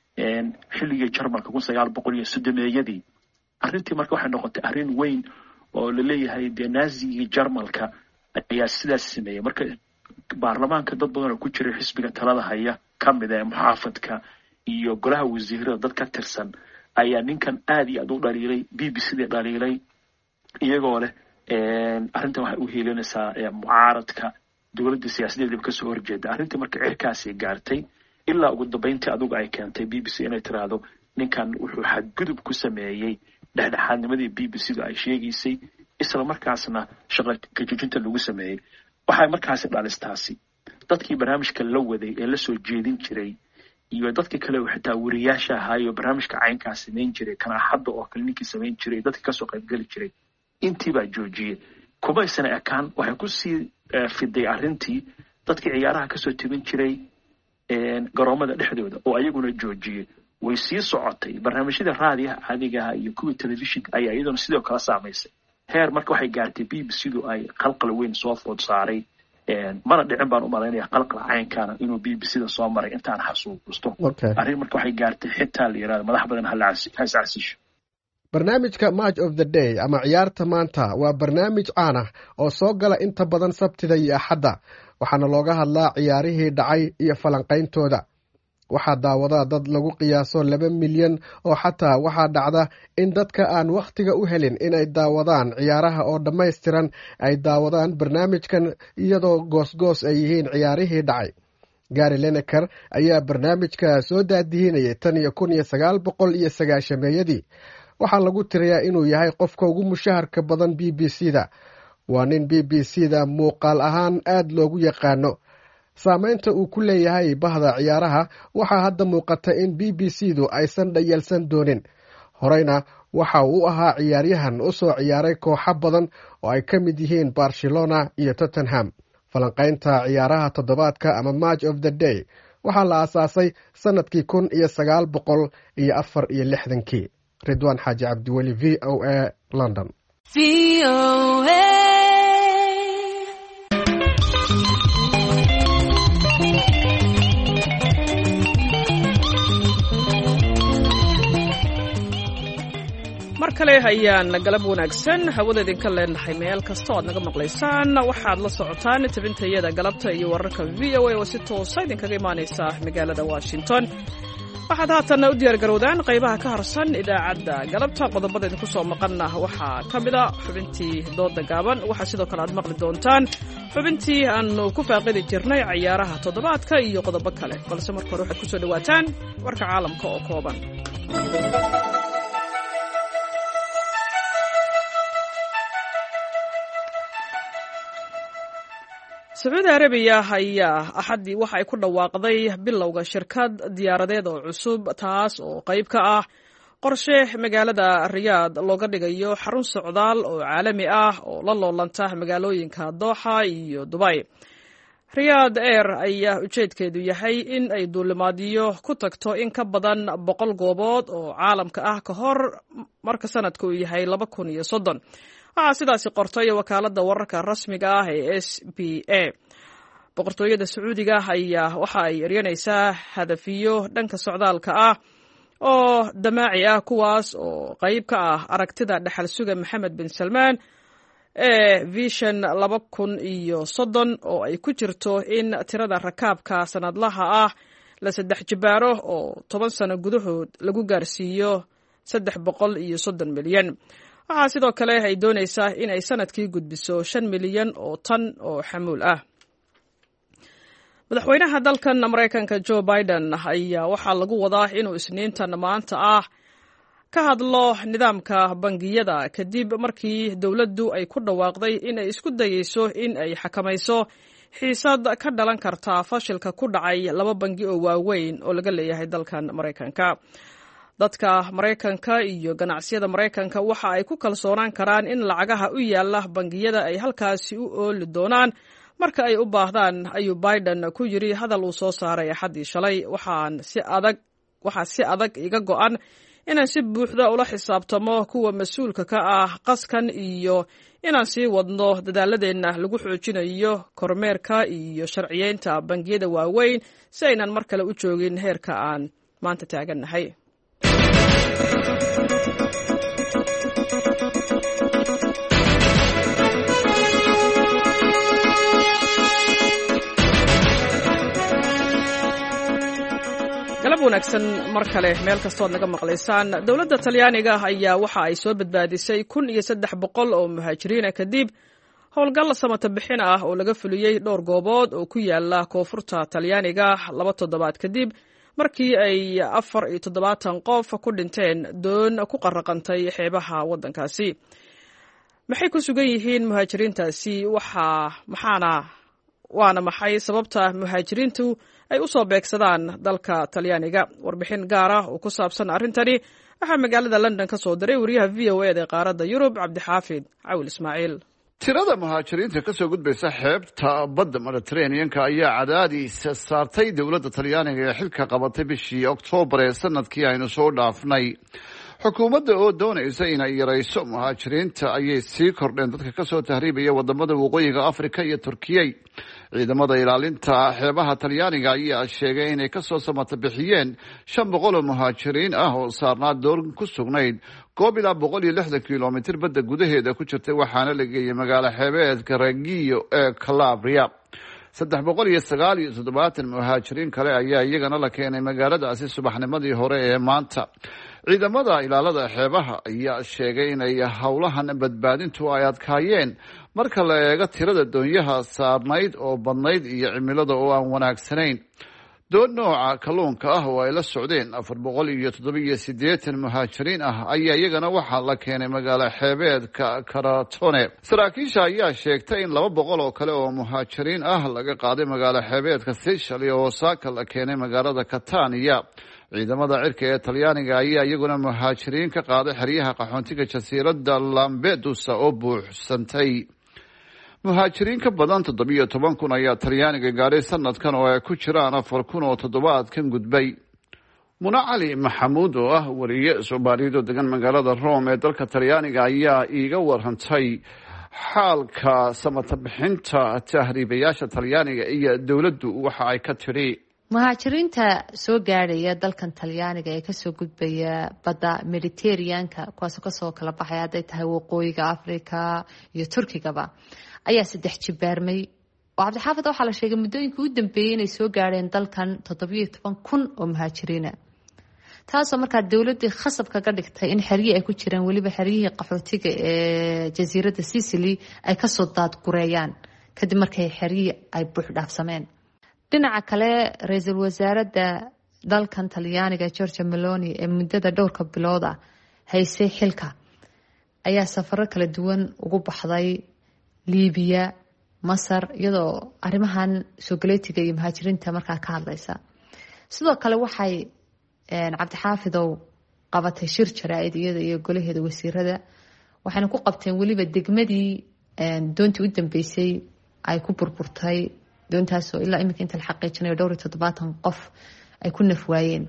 xilligii jarmalka kun sagaal boqol iyo soddomeeyadii arrintii marka waxay noqotay arrin weyn oo la leeyahay dee naazigii jarmalka ayaa sidaas sameeyey marka baarlamaanka dad badan oo ku jiray xisbiga talada haya ka mid ah muxaafadka iyo golaha wasiirada dad ka tirsan ayaa ninkan aad iyo aad u dhaliilay b b c da dhaliilay iyagoo leh arrintan waxay u heelinaysaa mucaaradka dowladda siyaasadeedaba kasoo horjeeda arrintii marka cirkaasi gaartay ilaa ugu dambeyntii adugu ay keentay b b c inay tiraahdo ninkan wuxuu xadgudub ku sameeyey dhexdhexaadnimadii b b c da ay sheegaysay isla markaasna shaqa kajujinta lagu sameeyey waxay markaasi dhalistaasi dadkii barnaamijka la waday ee lasoo jeedin jiray iyo dadkii kale xitaa wariyaasha ahaayo barnaamijka caynkaa samayn jiray kana hadda oo kale ninkii samayn jiray dadkii kasoo qaybgeli jiray intii baa joojiyey kumaysana ekaan waxay kusii fiday arrintii dadkii ciyaaraha kasoo tebin jiray garoomada dhexdooda oo ayaguna joojiyey way sii socotay barnaamijyada raadiyaha caadigaha iyo kuwii telefishinka ayaa iyaduna sidoo kale saamaysay heer marka waxay gaartay b b c du ay qalqal weyn soo food saaray mana dhicin baan u malaynaya qalqal caynkaana inuu b b c da soo maray intaan xasuusto arrin marka waxay gaartay xitaa la yidhahdo madax badan hascasisho barnaamijka match of the day ama ciyaarta maanta waa barnaamij caan ah oo soo gala inta badan sabtida iyo axadda waxaana looga hadlaa ciyaarihii dhacay iyo falanqayntooda waxaa daawadaa dad lagu qiyaaso laba milyan oo xataa waxaa dhacda in dadka aan wakhtiga u helin inay daawadaan ciyaaraha oo dhammaystiran ay daawadaan barnaamijkan iyadoo goosgoos ay yihiin ciyaarihii dhacay gary lineker ayaa barnaamijka soo daadihinayay tan iyo kun iyo sagaal boqol iyo sagaashameeyadii waxaa lagu tirayaa inuu yahay qofka ugu mushaharka badan b b c da waa nin b b c da muuqaal ahaan aad loogu yaqaano saamaynta uu ku leeyahay bahda ciyaaraha waxaa hadda muuqata in b b c du aysan dhayalsan doonin horeyna waxa uu ahaa ciyaaryahan u soo ciyaaray kooxo badan oo ay ka mid yihiin barcelona iyo tottenham falanqaynta ciyaaraha toddobaadka ama match of the day waxaa la aasaasay sanadkii kun iyo sagaal boqol iyo afar iyo lixdankii ridwaan xaaji cabdiweli v o a london mar kale ayaan galab wanaagsan hawada idinka leenahay meel kasta o aad naga maqlaysaan waxaad la socotaan tabintayada galabta iyo wararka v o a oo si toosa idinkaga imaanaysa magaalada washington waxaad haatanna u diyaar garowdaan qaybaha ka harsan idaacadda galabta qodobada idinku soo maqanna waxaa ka mid a xubintii dooda gaaban waxaa sidoo kale aad maqli doontaan xubintii aanu ku faaqidi jirnay ciyaaraha toddobaadka iyo qodobo kale balse marka hore waxaad ku soo dhowaataan warka caalamka oo kooban sacuudi arabiya ayaa axaddii waxa ay ku dhawaaqday bilowga shirkad diyaaradeed oo cusub taas oo qayb ka ah qorshe magaalada riyaad looga dhigayo xarun socdaal oo caalami ah oo la loolanta magaalooyinka dooxa iyo dubay riyaad air ayaa ujeedkeedu yahay in ay duulimaadyo ku tagto in ka badan boqol goobood oo caalamka ah ka hor marka sanadka uu yahay laba kun iyo soddon waxaa sidaasi qortay wakaaladda wararka rasmiga ah ee s b a boqortooyada sacuudiga ayaa waxa ay eryanaysaa hadafiyo dhanka socdaalka ah oo damaaci ah kuwaas oo qayb ka ah aragtida dhaxal suga maxamed bin salmaan ee vision laba kun iyo soddon oo ay ku jirto in tirada rakaabka sanadlaha ah la saddex jibaaro oo toban sano gudahood lagu gaarsiiyo saddex boqol iyo soddon milyan waxaa sidoo kale ay doonaysaa in ay sanadkii gudbiso shan milyan oo tan oo xamuul ah. madaxweynaha dalkan maraykanka joe biden ayaa waxaa lagu wadaa inuu isniintan maanta ah ka hadlo nidaamka bangiyada kadib markii dowladdu ay ku dhawaaqday in ay isku dayeyso in ay xakamayso xiisad ka dhalan karta fashilka ku dhacay laba bangi oo waaweyn oo laga leeyahay dalkan maraykanka. dadka maraykanka iyo ganacsiyada maraykanka waxa ay ku kalsoonaan karaan in lacagaha u yaala bangiyada ay halkaasi u ooli doonaan marka ay u baahdaan, ayuu biden ku yiri hadal uu soo saaray axaddii shalay. waxaan si adag waxaa si adag iga go'an inaan si buuxda ula xisaabtamo kuwa mas-uulka ka ah qaskan iyo inaan sii wadno dadaaladeenna lagu xoojinayo kormeerka iyo sharciyeynta bangiyada waaweyn si aynan mar kale u joogin heerka aan maanta taagannahay. galab wanaagsan mar kale meel kastood naga maqlaysaan. dowladda talyaaniga ayaa waxa ay soo badbaadisay kun iyo saddex boqol oo muhaajiriina kadib howlgal samata bixin ah oo laga fuliyey dhowr goobood oo ku yaala koonfurta talyaaniga laba toddobaad kadib markii ay afar iyo toddobaatan qof ku dhinteen doon ku qarraqantay xeebaha waddankaasi. maxay ku sugan yihiin muhaajiriintaasi? waxaa maxaana waana maxay sababta muhaajiriintu ay u soo beegsadaan dalka talyaaniga? warbixin gaar ah oo ku saabsan arrintani waxaa magaalada london ka soo diray wariyaha v o eda ee qaaradda yurub cabdixaafid cawil ismaaciil. tirada muhaajiriinta ka soo gudbaysa xeebta badda mediterranean-ka ayaa cadaadis saartay dowladda talyaaniga ee xilka qabatay bishii oktoobar ee sanadkii aynu soo dhaafnay. xukuumadda oo doonaysa inay yarayso muhaajiriinta ayay sii kordheen dadka kasoo tahriibaya wadamada waqooyiga afrika iyo turkiyey. ciidamada ilaalinta xeebaha talyaaniga ayaa sheegay inay kasoo samata bixiyeen shan boqol oo muhaajiriin ah oo saarnaa doon ku sugnayd goob ilaa boqol iyo lixdan kilomitir badda gudaheeda ku jirtay, waxaana la geeyey magaalo xeebeedka Reggio ee Calabria. saddex boqol iyo sagaal iyo toddobaatan muhaajiriin kale ayaa iyagana la keenay magaaladaasi subaxnimadii hore ee maanta. ciidamada ilaalada xeebaha ayaa sheegay inay howlahan badbaadintu ay adkaayeen marka la eego tirada doonyaha saarnayd oo badnayd iyo cimilada oo aan wanaagsanayn. doon nooca kalluunka ah oo ay la socdeen afar boqol iyo toddobiyo siddeetan muhaajiriin ah ayaa iyagana waxaa la keenay magaalo xeebeedka Karatone. saraakiisha ayaa sheegtay in laba boqol oo kale oo muhaajiriin ah laga qaaday magaalo xeebeedka Sicily oo Osaka la keenay magaalada Catania. ciidamada cirka ee talyaaniga ayaa iyaguna muhaajiriin ka qaaday xeryaha qaxoontiga jasiiradda Lampedusa oo buuxsantay. muhaajiriin ka badan toddobiyo toban kun ayaa talyaaniga gaadhay sanadkan oo ay ku jiraan afar kun oo toddobaadkan gudbay. muna cali maxamuud oo ah wariye soomaaliyeed oo degan magaalada Rome ee dalka talyaaniga ayaa iiga warantay xaalka samata bixinta tahriibayaasha talyaaniga iyo dowladdu waxa ay ka tidhi. muhaajiriinta soo gaadhaya dalkan talyaaniga ee kasoo gudbaya badda mediterranean-ka kuwaasoo kasoo kala baxaya hadday tahay waqooyiga africa iyo turkigaba ayaa saddex jibaarmay. oo cabdixaafid waxaa la sheegay muddooyinka u dambeeyey inay soo gaadheen dalkan toddobiyo toban kun oo muhaajiriina, taasoo markaa dowladii khasab kaga dhigtay in xeryihii ay ku jiraan weliba xeryihii qaxootiga ee jasiiradda Sicily ay kasoo daadgureeyaan kadib markay xeryihii ay buux dhaafsameen. dhinaca kale ra-iisul wasaaradda dalkan talyaaniga Giorgia Meloni ee muddada dhowrka bilood ah haysay xilka ayaa safaro kala duwan ugu baxday Liibiya, Masar, iyadoo arrimahan soo galeetiga iyo muhaajiriinta markaa ka hadlaysa. sidoo kale waxay cabdixaafidow qabatay shir jaraa'id iyada iyo golaheeda wasiirada, waxayna ku qabteen weliba degmadii doontii u dambeysay ay ku burburtay, doontaasoo ilaa iminka inta la xaqiijinayo dhowr iyo toddobaatan qof ay ku nafwaayeen.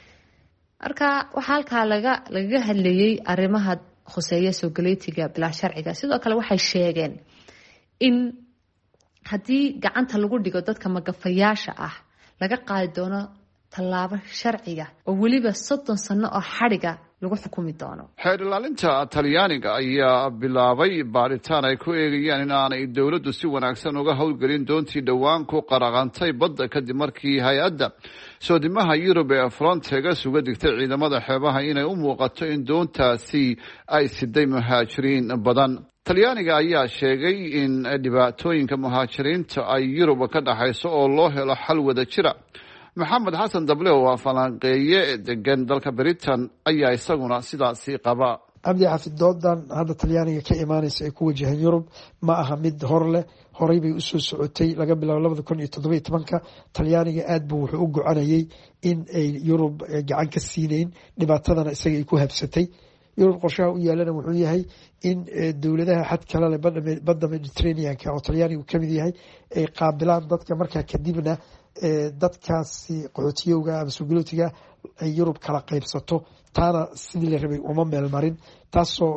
marka waxaa halkaa laga lagaga hadlayay arrimaha khuseeya soo galeetiga bilaa sharciga. sidoo kale waxay sheegeen in haddii gacanta lagu dhigo dadka magafayaasha ah laga qaadi doono tallaabo sharciga oo weliba soddon sano oo xadhiga lagu xukumi doono. xeer ilaalinta talyaaniga ayaa bilaabay baaritaan ay ku eegayaan in aanay dowladdu si wanaagsan uga howlgelin doontii dhowaan ku qaraqantay badda kadib markii hay-adda soodimaha yurub ee frontex uga digtay ciidamada xeebaha inay u muuqato in doontaasi ay siday muhaajiriin badan. talyaaniga ayaa sheegay in dhibaatooyinka muhaajiriinta ay yurub ka dhaxayso oo loo helo xal wada jira. maxamed xasan dable oo waa falanqeeye degan dalka britain ayaa isaguna sidaasi qaba. cabdi xafid doodan hadda talyaaniga ka imaanaysa ay ku wajahan yurub ma aha mid hor leh, horey bay usoo socotay laga bilaabo labada kun iyo toddoba iyo tobanka. talyaaniga aad buu wuxuu u gocanayay in ay yurub gacan ka siineyn, dhibaatadana isaga ay ku habsatay. yurub qorshaha u yaalana wuxuu yahay in dowladaha xad kale leh badda mediterraneanka oo talyaanigu kamid yahay ay qaabilaan dadka, markaa kadibna dadkaasi qaxootiyowga ama sugulootiga ay yurub kala qaybsato. taana sidii la rabay uma meel marin, taasoo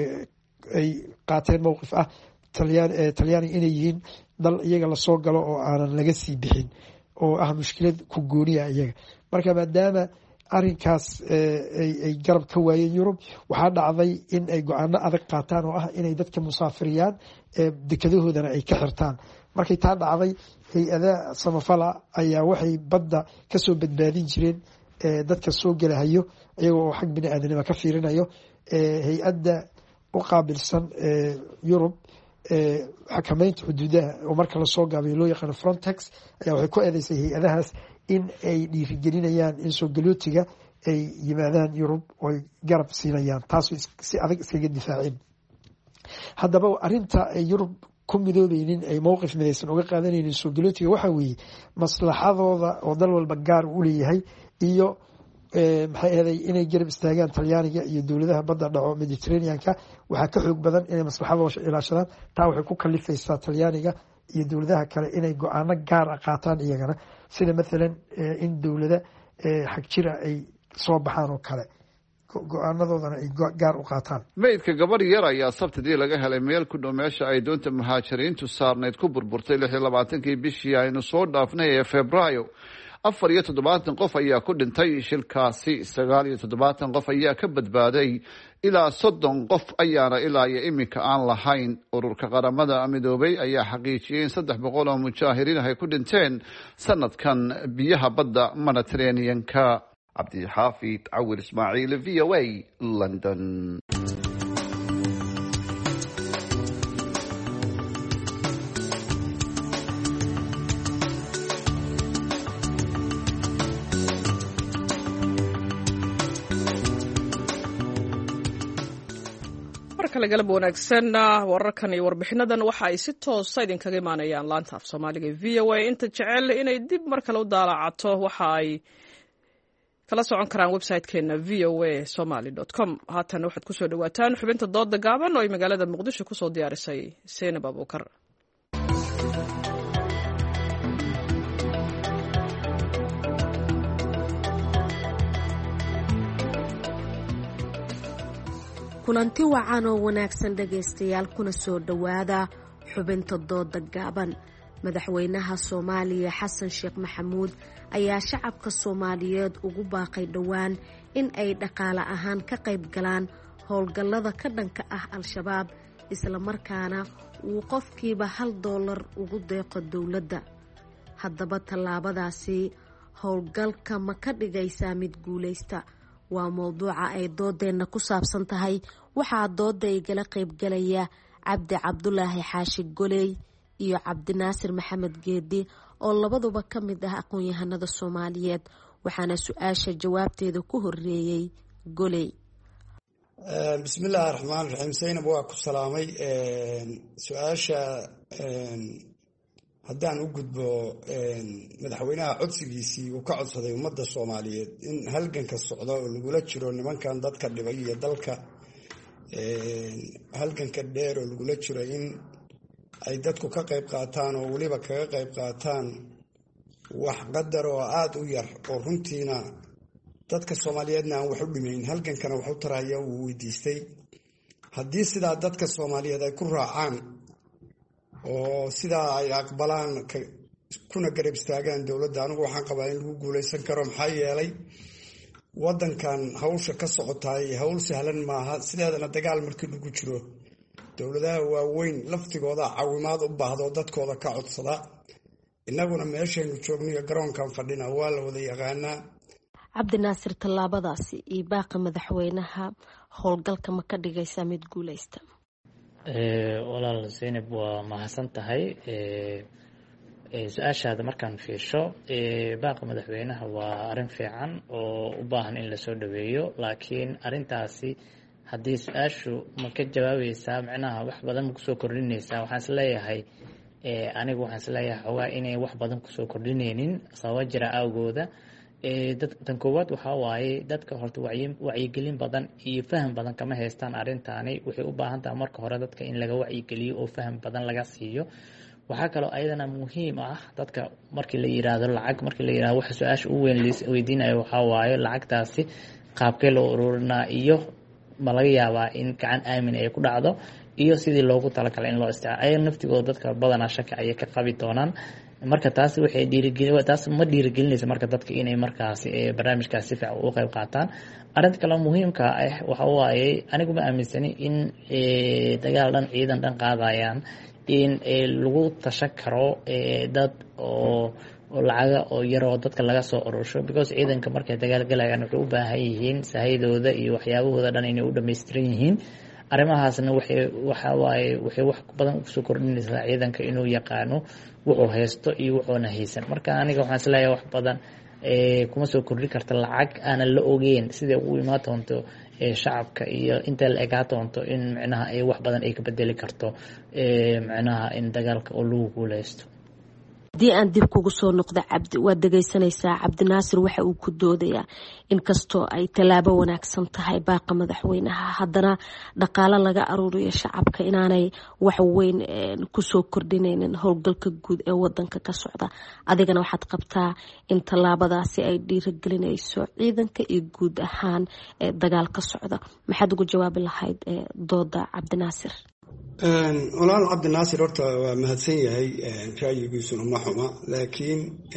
ay qaateen mowqif ah talyaaniga inay yihiin dal iyaga lasoo galo oo aanan laga sii bixin, oo ah mushkilad ku gooniya iyaga. marka maadaama arinkaas ay garab ka waayeen yurub, waxaa dhacday in ay go-aano adag qaataan oo ah inay dadka musaafiriyaan, dekadahoodana ay ka xirtaan. markay taa dhacday, hay-ada samafala ayaa waxay badda kasoo badbaadin jireen dadka soo gelahayo iyagoo xag bini aadanima ka fiirinayo. hay-adda u qaabilsan yurub xakameynta xuduudaha oo marka lasoo gaabayo loo yaqaano frontex ayaa waxay ku eedeysay hay-adahaas in ay dhiirigelinayaan in soo galootiga ay yimaadaan yurub oo ay garab siinayaan, taasoo si adag iskaga difaaceen. haddaba arinta ay yurub ku midoobeynin ay mowqif midaysan uga qaadanaynin soo galootiga waxaa weeye maslaxadooda oo dal walba gaar u leeyahay iyo maxay ahaday inay garab istaagaan talyaaniga iyo dowladaha badda dhaco mediterraneanka. waxaa ka xoog badan inay maslaxadooda ilaashadaan. taa waxay ku kalifaysaa talyaaniga iyo dowladaha kale inay go-aano gaar a qaataan iyagana, sida mathalan in dowlada xag jira ay soo baxaan oo kale, go-aanadoodana ay gaar u qaataan. meydka gabadh yar ayaa sabtidii laga helay meel ku dhow meesha ay doonta muhaajiriintu saarnayd ku burburtay lix iyo labaatankii bishii aynu soo dhaafnay ee febraayo. afar iyo toddobaatan qof ayaa ku dhintay shilkaasi, sagaal iyo toddobaatan qof ayaa ka badbaaday, ilaa soddon qof ayaana ilaa iyo iminka aan lahayn. ururka qaramada midoobay ayaa xaqiijiyey in saddex boqol oo mujaahiriin ay ku dhinteen sanadkan biyaha badda mediterraneanka. cabdixaafid cawir ismaaciil, v o a, london. galab wanaagsan. wararkan iyo warbixinadan waxa ay si toosa idinkaga imaanayaan laanta af soomaaliga e v o a. inta jecel inay dib mar kale u daalacato waxa ay kala socon karaan website-keena v o a somaly dot com. haatan waxaad kusoo dhawaataan xubinta dooda gaaban oo ay magaalada muqdisho kusoo diyaarisay Seynab Abuukar. kulanti wacan oo wanaagsan dhegaystayaal, kuna soo dhowaada xubinta dooda gaaban. madaxweynaha soomaaliya xasan sheekh maxamuud ayaa shacabka soomaaliyeed ugu baaqay dhowaan in ay dhaqaale ahaan ka qayb galaan howlgallada ka dhanka ah al-shabaab, islamarkaana uu qofkiiba hal doolar ugu deeqo dowladda. haddaba tallaabadaasi howlgalka ma ka dhigaysaa mid guulaysta? waa mowduuca ay doodeenna ku saabsan tahay. waxaa dooda igala qaybgalaya cabdi cabdulaahi xaashi goley iyo cabdinaasir maxamed geedi oo labaduba ka mid ah aqoon-yahanada soomaaliyeed, waxaana su-aasha jawaabteeda ku horeeyey goley. bismillaahi raxmaan raxiim. Seynab waa ku salaamay. su-aasha haddaan u gudbo madaxweynaha codsigiisii uu ka codsaday ummadda soomaaliyeed in halganka socdo oo lagula jiro nimankan dadka dhibay iyo dalka halganka dheer oo lagula jiro in ay dadku ka qayb qaataan oo weliba kaga qayb qaataan wax qadar oo aada u yar oo runtiina dadka soomaaliyeedna aan wax u dhimayn, halgankana wax u taraya uu weydiistay. haddii sidaa dadka soomaaliyeed ay ku raacaan oo sidaa ay aqbalaan kuna garab istaagaan dowladda, anigu waxaan qabaa in lagu guulaysan karo. maxaa yeelay waddankan hawsha ka socotaay hawl sahlan maaha. sideedana dagaal markii lagu jiro dowladaha waaweyn laftigooda caawimaad u baahdo dadkooda ka codsada. innaguna meeshaynu joogniyo garoonkan fadhina waa la wada yaqaanaa. cabdinaasir tallaabadaasi iyo baaqa madaxweynaha howlgalka ma ka dhigaysaa mid guuleysta? walaal Zainab waa mahadsan tahay. su-aashaada markaan fiirsho baaqa madaxweynaha waa arrin fiican oo u baahan in lasoo dhaweeyo, laakiin arrintaasi haddii su-aashu ma ka jawaabaysaa macnaha wax badan ma kusoo kordhinaysaa, waxaan isleeyahay anigu waxaan isleeyahay xoogaa inay wax badan kusoo kordhinaynin sababa jira awgooda. tan koowaad waxaa waaye dadka horta wacyigelin badan iyo faham badan kama haystaan arrintaani. waxay u baahan tahay marka hore dadka in laga wacyigeliyo oo faham badan laga siiyo. waxaa kaloo ayadana muhiim ah dadka markii la yiraahdo lacag markii la yiraahdo waxa su-aasha ugu weyn la weydiinayo waxaa waaye lacagtaasi qaabkee loo ururinaa iyo ma laga yaabaa in gacan aamin ay ku dhacdo iyo sidii loogu talagalay in loo isticmaalo. ay naftigooda dadka badanaa shaki ayay ka qabi doonaan. marka taasi waxay dhiirigelin taas ma dhiirigelinaysa marka dadka inay markaasi barnaamijkaas si fiican u qayb qaataan. arrinta kale muhiimka ah waxa waaye anigu ma aaminsani in dagaal dhan ciidan dhan qaadayaan in lagu tashan karo dad oo lacaga oo yaroo dadka laga soo urursho, because ciidanka markay dagaal galayaan waxay u baahan yihiin sahayadooda iyo waxyaabahooda dhan inay u dhammaystiran yihiin. arrimahaasna waxay waxa waaye waxay wax badan kusoo kordhinaysaa ciidanka inuu yaqaano wuxuu haysto iyo wuxuuna haysan. marka aniga waxaan isleeyahay wax badan kuma soo kordhi karta lacag aanan la ogeyn siday ugu imaan doonto shacabka iyo inta la egaa doonto in macnaha ay wax badan ay ka bedeli karto macnaha in dagaalka oo lagu guuleysto. haddii aan dib kugu soo noqdo cabdi, waad dhegaysanaysaa cabdinaasir waxa uu ku doodayaa inkastoo ay tallaabo wanaagsan tahay baaqa madaxweynaha, haddana dhaqaalo laga aruuriyo shacabka inaanay wax weyn kusoo kordhinaynin howlgalka guud ee wadanka ka socda. adigana waxaad qabtaa in tallaabadaasi ay dhiirigelinayso ciidanka iyo guud ahaan dagaal ka socda. maxaad ugu jawaabi lahayd dooda cabdinaasir? walaal cabdinaasir horta waa mahadsan yahay, ra'yigiisuna ma xuma, laakiin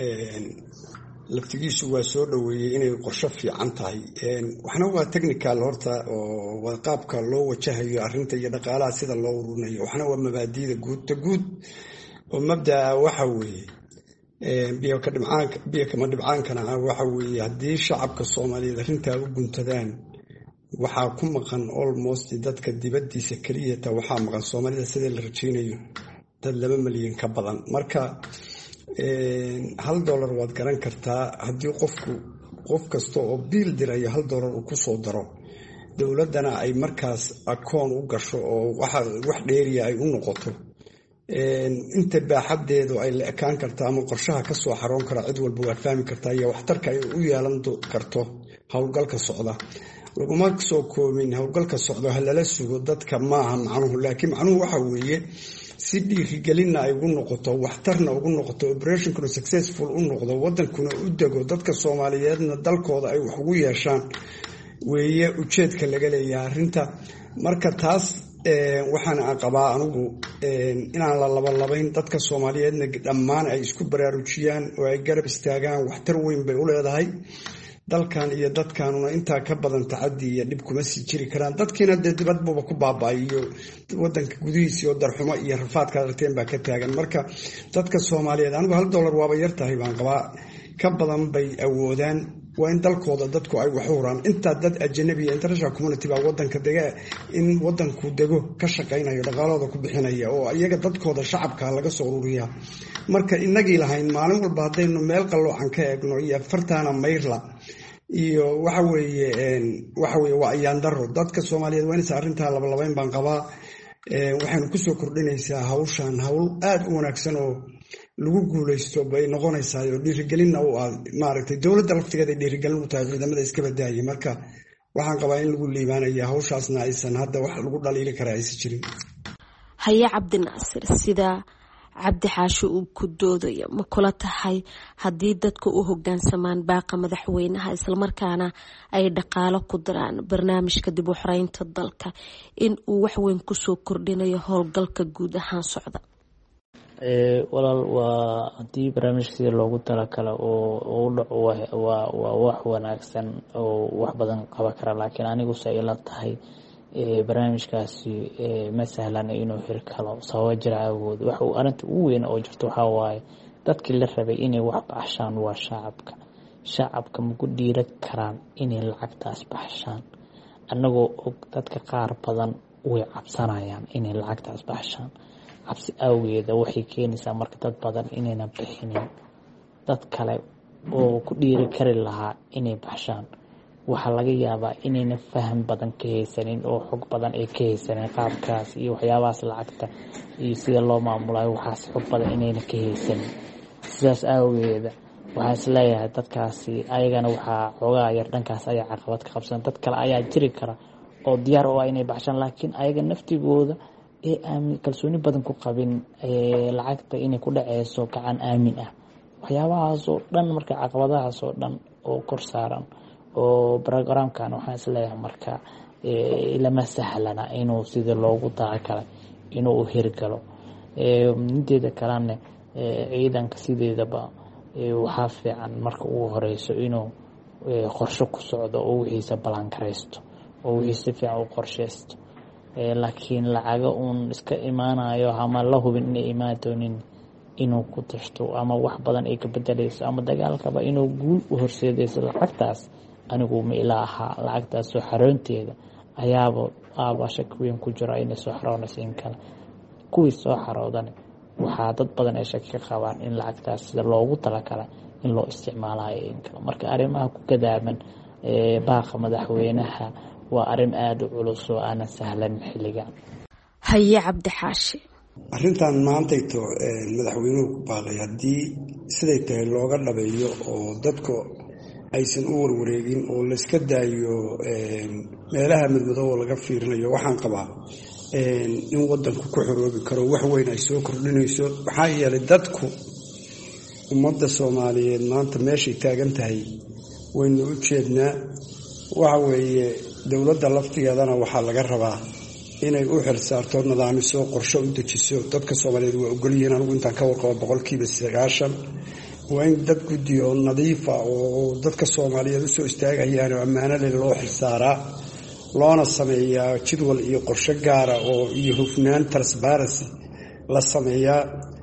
laftigiisu waa soo dhaweeyey inay qorsho fiican tahay. waxna waa technical horta oo qaabka loo wajahayo arrinta iyo dhaqaalaha sida loo ururinayo, waxna waa mabaadiida guud ta guud oo mabdaa waxa weeye biyo ka dhibcaanka biyo kama dhibcaankana waxa weeye haddii shacabka Soomaaliyeed arrintaa u guntadaan waxaa ku maqan almost dadka dibadiisa kaliya ta waxaa maqan Soomaalida sida la rajeynayo dad laba milyan ka badan. marka hal dollar waad garan kartaa haddii qofku qof kasta oo biil dirayo hal dollar uu ku soo daro, dowladana ay markaas akoon u gasho oo waxa wax dheeriya ay u noqoto, inta baaxadeedu ay la ekaan kartaa ama qorshaha ka soo xaroon kara cid walba waa fahmi kartaa iyo waxtarka ay u yeelan karto howlgalka socda. laguma soo koobin howlgalka socdo halala sugo dadka maaha macnuhu, laakiin macnuhu waxa weeye si dhiirigelinna ay ugu noqoto, waxtarna ugu noqoto, operationkuna successful u noqdo, wadankuna u dego, dadka Soomaaliyeedna dalkooda ay wax ugu yeeshaan weeye ujeedka laga leeyahay arrinta. marka taas waxaan qabaa anigu inaan la labalabayn dadka Soomaaliyeedna dhammaan ay isku baraarujiyaan oo ay garab istaagaan. waxtar weyn bay u leedahay dalkan iyo dadkanuna intaa ka badan tacadi iyo dhib kuma sii jiri karaan. dadkiina dee dibadbuba ku baabaayiyo wadanka gudihiisa oo darxumo iyo rafaadka aragteen baa ka taagan. marka dadka Soomaaliyeed anigu hal dollar waaba yar tahay baan qabaa, ka badan bay awoodaan. waa in dalkooda dadku ay wax u huraan. intaa dad ajnabi international community baa wadanka dega in wadanku dego ka shaqaynayo, dhaqaalooda ku bixinaya oo iyaga dadkooda shacabka laga soo ururiyaa. marka inagii lahayn maalin walba haddaynu meel qalloocan ka eegno iyo fartaana mayrla iyo waxa weeye waxa weeye waa ayaan daro. dadka Soomaaliyeed waa inaysa arrintaa labalabayn baan qabaa. waxaynu kusoo kordhinaysaa hawshan hawl aad u wanaagsan oo lagu guuleysto bay noqonaysaa oo dhiirigelinna u ah maaragtay dowladda laftigeeda dhiirigelin u tahay ciidamada iska badaayay. marka waxaan qabaa in lagu liibaanayo hawshaasna aysan hadda wax lagu dhaliili karaa aysan jirin. haye cabdinaasir, sida cabdi xaashi uu ku doodayo ma kula tahay haddii dadka u hogaansamaan baaqa madaxweynaha islamarkaana ay dhaqaalo ku daraan barnaamijka dib u xoreynta dalka in uu wax weyn kusoo kordhinayo howlgalka guud ahaan socda? walaal waa haddii barnaamijka sida loogu talakalo oo u dhaco waa waa wax wanaagsan oo wax badan qaban kara, laakiin anigu se ila tahay barnaamijkaasi ma sahlan inuu hirgalo sababa jira awood. wax uu arinta ugu weyn oo jirto waxaa waaye dadkii la rabay inay wax baxshaan waa shacabka. shacabka ma ku dhiiran karaan inay lacagtaas baxshaan, annagoo og dadka qaar badan way cabsanayaan inay lacagtaas baxshaan. cabsi awgeeda waxay keenaysaa marka dad badan inayna bixinin. dad kale oo ku dhiiri kari lahaa inay baxshaan waxaa laga yaabaa inayna faham badan ka haysanin oo xog badan ay ka haysanin qaabkaas iyo waxyaabahaas lacagta iyo sida loo maamulayo, waxaas xog badan inayna ka haysanin. sidaas awgeeda waxaa is leeyahay dadkaasi ayagana waxaa xoogaa yar dhankaas ayaa caqabad ka qabsan. dad kale ayaa jiri kara oo diyaar u ah inay baxshaan, laakiin ayaga naftigooda ee aamin kalsooni badan ku qabin lacagta inay ku dhaceyso gacan aamin ah. waxyaabahaas oo dhan marka caqabadahaas oo dhan oo kor saaran oo programkan waxaan is leeyahay marka lama sahlana inuu sida loogu talagalay inuu u hirgalo. mideeda kalena ciidanka sideedaba waxaa fiican marka ugu horeyso inuu qorshe ku socdo oo wixiisa balankareysto oo wixii si fiican u qorsheysto. laakiin lacaga uun iska imaanayo ama la hubin inay imaan doonin inuu ku tashto ama wax badan ay ka bedeleyso ama dagaalkaba inuu guul u horseedayso lacagtaas, anigu ma ila ahaa lacagtaas soo xaroonteeda ayaaba aaba shak weyn ku jira inay soo xaroonayso in kale. kuwii soo xaroodan waxaa dad badan ay shaki ka qabaan in lacagtaas sida loogu talagalay in loo isticmaalayo in kale. marka arrimaha ku gadaaman baaqa madaxweynaha waa arrin aada u culus oo aanan sahlan xilligan. haye cabdixaashi, arrintan maantayto madaxweynuhu ku baaqay haddii siday tahay looga dhabeeyo oo dadku aysan u warwareegin oo layska daayo meelaha midmadoobo laga fiirinayo, waxaan qabaa in wadanku ku xoroobi karo wax weyn ay soo kordhinayso. maxaa yeelay dadku ummadda soomaaliyeed maanta meeshay taagan tahay waynu u jeednaa. waxa weeye dowladda laftigeedana waxaa laga rabaa inay u xilsaarto nidaamiso qorshe u dejiso. dadka soomaaliyeed waa ogolyihiin, anigu intaan ka warqabo boqolkiiba sagaashan waa in dad guddi oo nadiifa oo dadka soomaaliyeed usoo istaagayaan oo ammaano leh loo xilsaaraa, loona sameeyaa jadwal iyo qorshe gaara oo iyo hufnaan transparency la sameeyaa.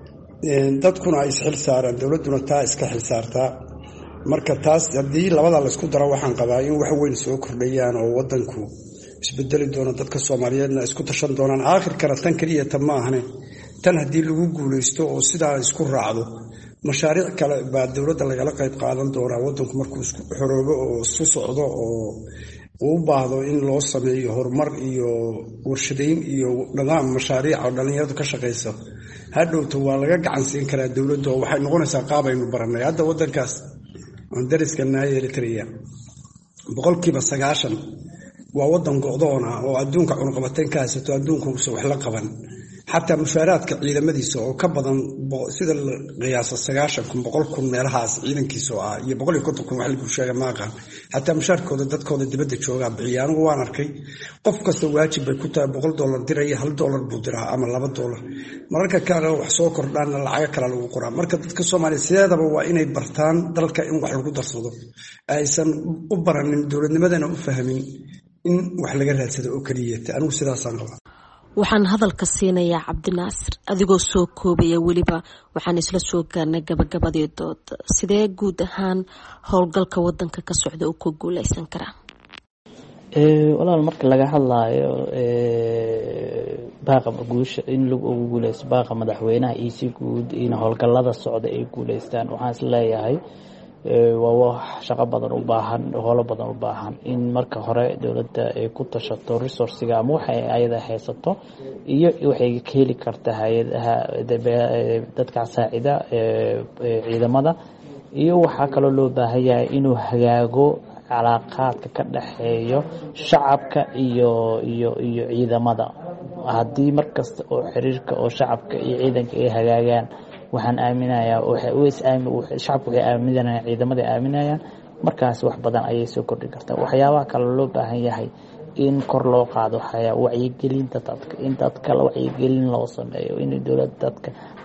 dadkuna ay isxil saaraan, dowladduna taa iska xilsaartaa. marka taas haddii labada laysku daro waxaan qabaa in wax weyn soo kordhayaan oo wadanku isbedeli doono, dadka soomaaliyeedna isku tashan doonaan. aakhirkana tan keliya tan ma ahne, tan haddii lagu guulaysto oo sidaa isku raacdo mashaariic kale baa dowladda lagala qayb qaadan doonaa. wadanku markuu isku xoroobo oo isu socdo oo uu u baahdo in loo sameeyo horumar iyo warshadayn iyo nidaam mashaariic oo dhallinyaradu ka shaqayso, hadhowta waa laga gacan siin karaa dowladda oo waxay noqonaysaa qaabaynu baranay. hadda wadankaas aan dariska nahay Eritrea boqolkiiba sagaashan waa wadan go'doon ah oo adduunka cunqabateyn ka haysato, adduunka uusan wax la qaban. xataa mushaaraadka ciidamadiisa oo ka badan sida qiyaasa sagaashan kun boqol kun meelahaas ciidankiisa ah iyo boqol iyo konton kun wax lagu sheegay ma aqaan. xataa mushaarkooda dadkooda dibadda joogaa bixiya. anigu waan arkay qof kasta waajib bay ku tahay boqol dollar diraya hal dollar buu diraa ama laba dollar. mararka kale wax soo kordhaana lacago kale lagu qoraa. marka dadka Soomaaliyeed sideedaba waa inay bartaan dalka in wax lagu darsado, aysan u baranin dowladnimadana u fahmin in wax laga raadsado oo kaliya. anigu sidaasaan qabaa. waxaan hadalka siinayaa cabdinaasir adigoo soo koobaya, weliba waxaan isla soo gaarnay gabagabadii dood. sidee guud ahaan howlgalka wadanka ka socda uu ku guuleysan karaa? walaal marka laga hadlaayo baaqa guusha in lagu ugu guuleysto baaqa madaxweynaha iyo si guud in howlgalada socda ay guuleystaan, waxaan is leeyahay waa wax shaqo badan u baahan, howlo badan u baahan in marka hore dowladda ay ku tashato resourciga ama waxa ay ayada haysato iyo waxay ka heli karta hay'adaha dadka saacida ciidamada. iyo waxaa kaloo loo baahan yahay inuu hagaago calaaqaadka ka dhaxeeyo shacabka iyo iyo iyo ciidamada. haddii markasta oo xiriirka oo shacabka iyo ciidanka ay hagaagaan, waxaan aaminayaa shacabku waxay aaminayaan ciidamada aaminayaan, markaas wax badan ayay soo kordhin kartaa. waxyaabaha kale loo baahan yahay in kor loo qaado wacyigelinta dadka, in dadka wacyigelin loo sameeyo, in dowladda dadka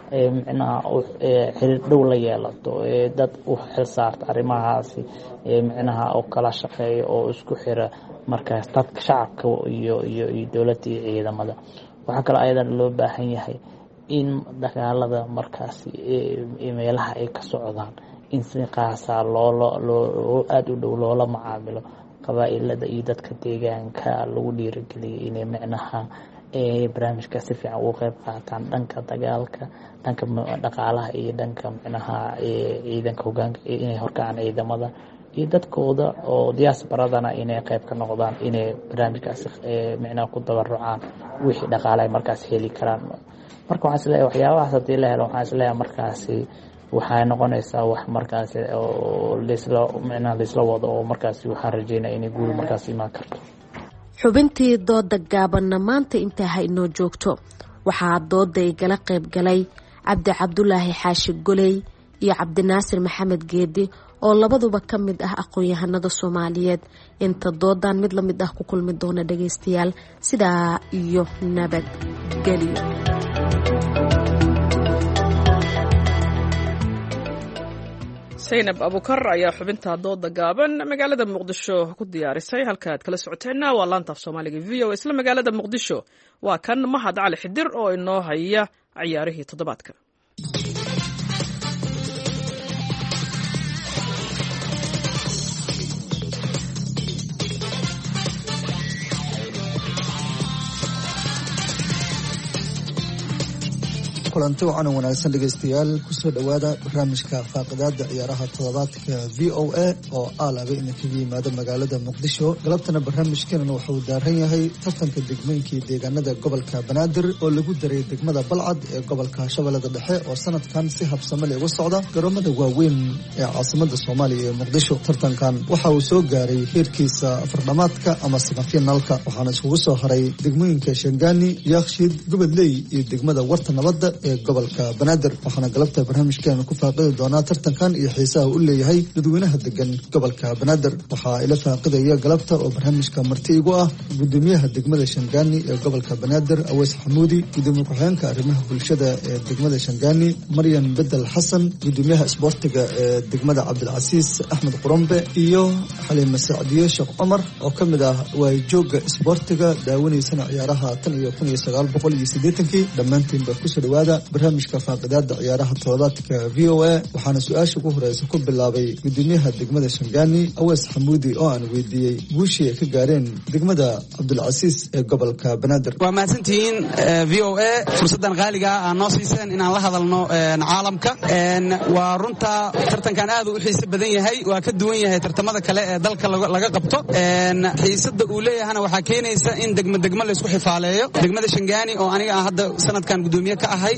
micnaha xiriir dhow la yeelato dad u xil saarta arrimahaasi micnaha oo kala shaqeeya oo isku xira markaas dadka shacabka iyo iyo iyo dowladda iyo ciidamada. waxaa kaloo ayadan loo baahan yahay in dagaalada markaasi meelaha ay ka socdaan in si qaasa loo aada u dhow loola macaamilo qabaa'ilada iyo dadka deegaanka lagu dhiirigeliyo inay micnaha barnaamijka si fiican uga qayb qaataan dhanka dagaalka, dhanka dhaqaalaha iyo dhanka micnaha ciidanka hogaanka inay horkacaan ciidamada iyo dadkooda oo diaasbaradana inay qayb ka noqdaan inay barnaamijkaasi micnaha ku dabarucaan wixii dhaqaale ay markaas heli karaan. marka waxaan isleeyahay waxyaabahaas haddii la helo waxaan isleeyahay markaasi waxay noqonaysaa wax markaasi oo laisla micnaha laisla wado oo markaasi waxaan rajeynaya inay guul markaas imaan karto. xubintii dooda gaabanna maanta intaa ha inoo joogto. waxaa dooda igala qayb galay cabdi cabdulaahi xaashi goley iyo cabdinaasir maxamed geedi oo labaduba ka mid ah aqoon-yahanada Soomaaliyeed. inta doodan mid la mid ah ku kulmi doona dhageystayaal sidaa iyo nabadgelyo. Zainab Abukar ayaa xubinta dooda gaaban magaalada Muqdisho ku diyaarisay. halkaad kala socoteena waa laanta af Soomaaliga V O A. isla magaalada Muqdisho waa kan Mahad Cali Xidir oo inoo haya ciyaarihii toddobaadka. kulanti wacan wanaagsan dhegeystayaal kusoo dhawaada barnaamijka faaqidaada ciyaaraha toddobaadka V O A oo aalaaba idinkaga yimaada magaalada Muqdisho. galabtana barnaamijkeenana wuxuu daaran yahay tartanka degmooyinkii deegaanada gobolka Banaadir oo lagu daray degmada Balcad ee gobolka Shabeellada Dhexe oo sanadkan si habsami leh uga socda garoomada waaweyn ee caasimada Soomaaliya ee Muqdisho. tartankan waxa uu soo gaaray heerkiisa afardhamaadka ama semifinalka waxaana isugu soo haray degmooyinka Shangaani, Yaaqshiid, Gubadley iyo degmada Warta Nabadda ee gobolka Banaadir. waxaana galabta barnaamijkeena ku faaqidi doonaa tartankan iyo xiisaha uu leeyahay dadweynaha degan gobolka Banaadir. waxaa ila faaqidaya galabta oo barnaamijka marti igu ah gudoomiyaha degmada Shangaani ee gobolka Banaadir Aweys Xamuudi, gudoomiye ku-xigeenka arrimaha bulshada ee degmada Shangaani Maryan Bedel Xasan, gudoomiyaha isboortiga ee degmada Cabdilcasiis Axmed Qurombe iyo Xaliime Sacdiye Sheekh Cumar oo ka mid ah waayjooga isboortiga daawanaysana ciyaaraha tan iyo kun iyo sagaal boqol iyo siddeetankii. dhammaantiinba kusoo dhawaada barnaamijka faaqidaada ciyaaraha toddobaadka V O A. waxaana su-aasha ugu horeysa ku bilaabay gudoomiyaha degmada Shangaani Aweys Xamuudi oo aan weydiiyey guushii ay ka gaareen degmada Cabdilcasiis ee gobolka Banaadir. waa mahadsantihiin V O A fursadan qaaliga ah noo siiseen inaan la hadalno caalamka. waa runta tartankan aad u xiiso badan yahay, waa ka duwan yahay tartamada kale ee dalka laga qabto. xiisada uu leeyahana waxaa keenaysa in degmo degmo la isku xifaaleeyo. degmada Shangaani oo aniga aan hadda sanadkan gudoomiye ka ahay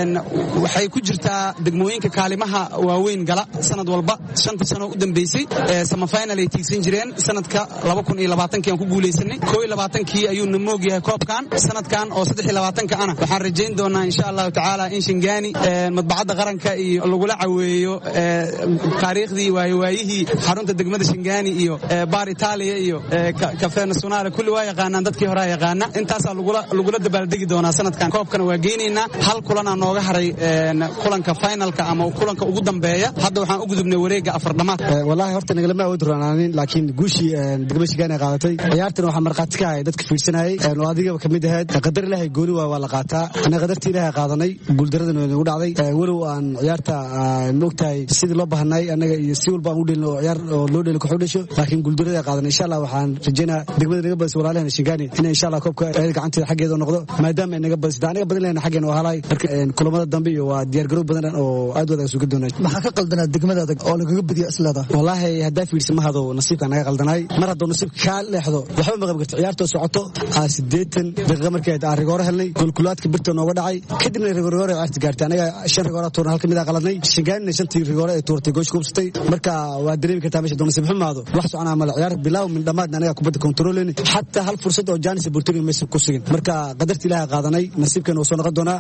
waxay ku jirtaa degmooyinka kaalimaha waaweyn gala sanad walba. shanta sano u dambeysay semifinal ay tiigsan jireen. sanadka laba kun iyo labaatankii aan ku guuleysanay. koob iyo labaatankii ayuu namoog yahay koobkan. sanadkan oo saddex iyo labaatanka ana waxaan rajayn doonaa insha allahu tacaala in Shangaani madbacadda qaranka iyo lagula caweeyo taariikhdii waayawaayihii xarunta degmada Shangaani iyo Bar Italia iyo Cafe Nacional kulli waa yaqaanaan dadkii hore yaqaana. intaasaa lagula lagula dabaaldegi doonaa sanadkan. koobkana waa geynaynaa. hal kulan aan nooga haray kulanka finalka ama kulanka ugu dambeeya. hadda waxaan u gudubnay wareega afardhamaad. wallahi horta nagalama awood roonaanin laakiin guushii degmada Shangaani qaadatay. ciyaartana waxaa marqaati ka ahay dadka fiirsanayay oo adiga kamid ahayd. qadar ilaahay gooni waa la qaataa. ana qadartii ilaahay qaadanay guuldaradana way nagu dhacday. walow aan ciyaarta moogtahay sidii loo baahnay anaga iyo si walba aan u dheelno ciyaar oo loo dheelo ku dhasho laakiin guuldarada qaadanay. insha Allah waxaan rajaynaa degmada naga badis walaalahana Shangaani in insha Allah koobka ay gacanteeda xageeda noqdo maadaama ay naga badis aniga badan leena xageena waa halay. marka kulamada dambe iyo waa diyaar garow badan oo aad wada suuga doonay. maxaa ka qaldanaa degmada adag oo lagaga badiyo islaada? wallahi hadaa fiirsan ma hado nasiibka naga qaldanay. mar haddoo nasiibka ka leexdo waxba ma qaban karto. ciyaarta socoto siddeetan daqiiqo markay ay rigoor helnay kulkulaadka birta nooga dhacay kadibna rigoor ay ciyaarta gaartay. anaga shan rigoor toor hal kamid ah qaladnay. Shangaani shantii rigoor ay toortay goosh kubsatay. marka waa dareemi kartaa meesha nasiib xumaado wax soconaa mal ciyaar bilaaw min dhamaad anaga kubadda controlin hatta hal fursad oo Janis Burtoni meesha ku sugin. marka qadartii ilaahay qaadanay nasiibkan oo soo noqon doona. ciyaarahan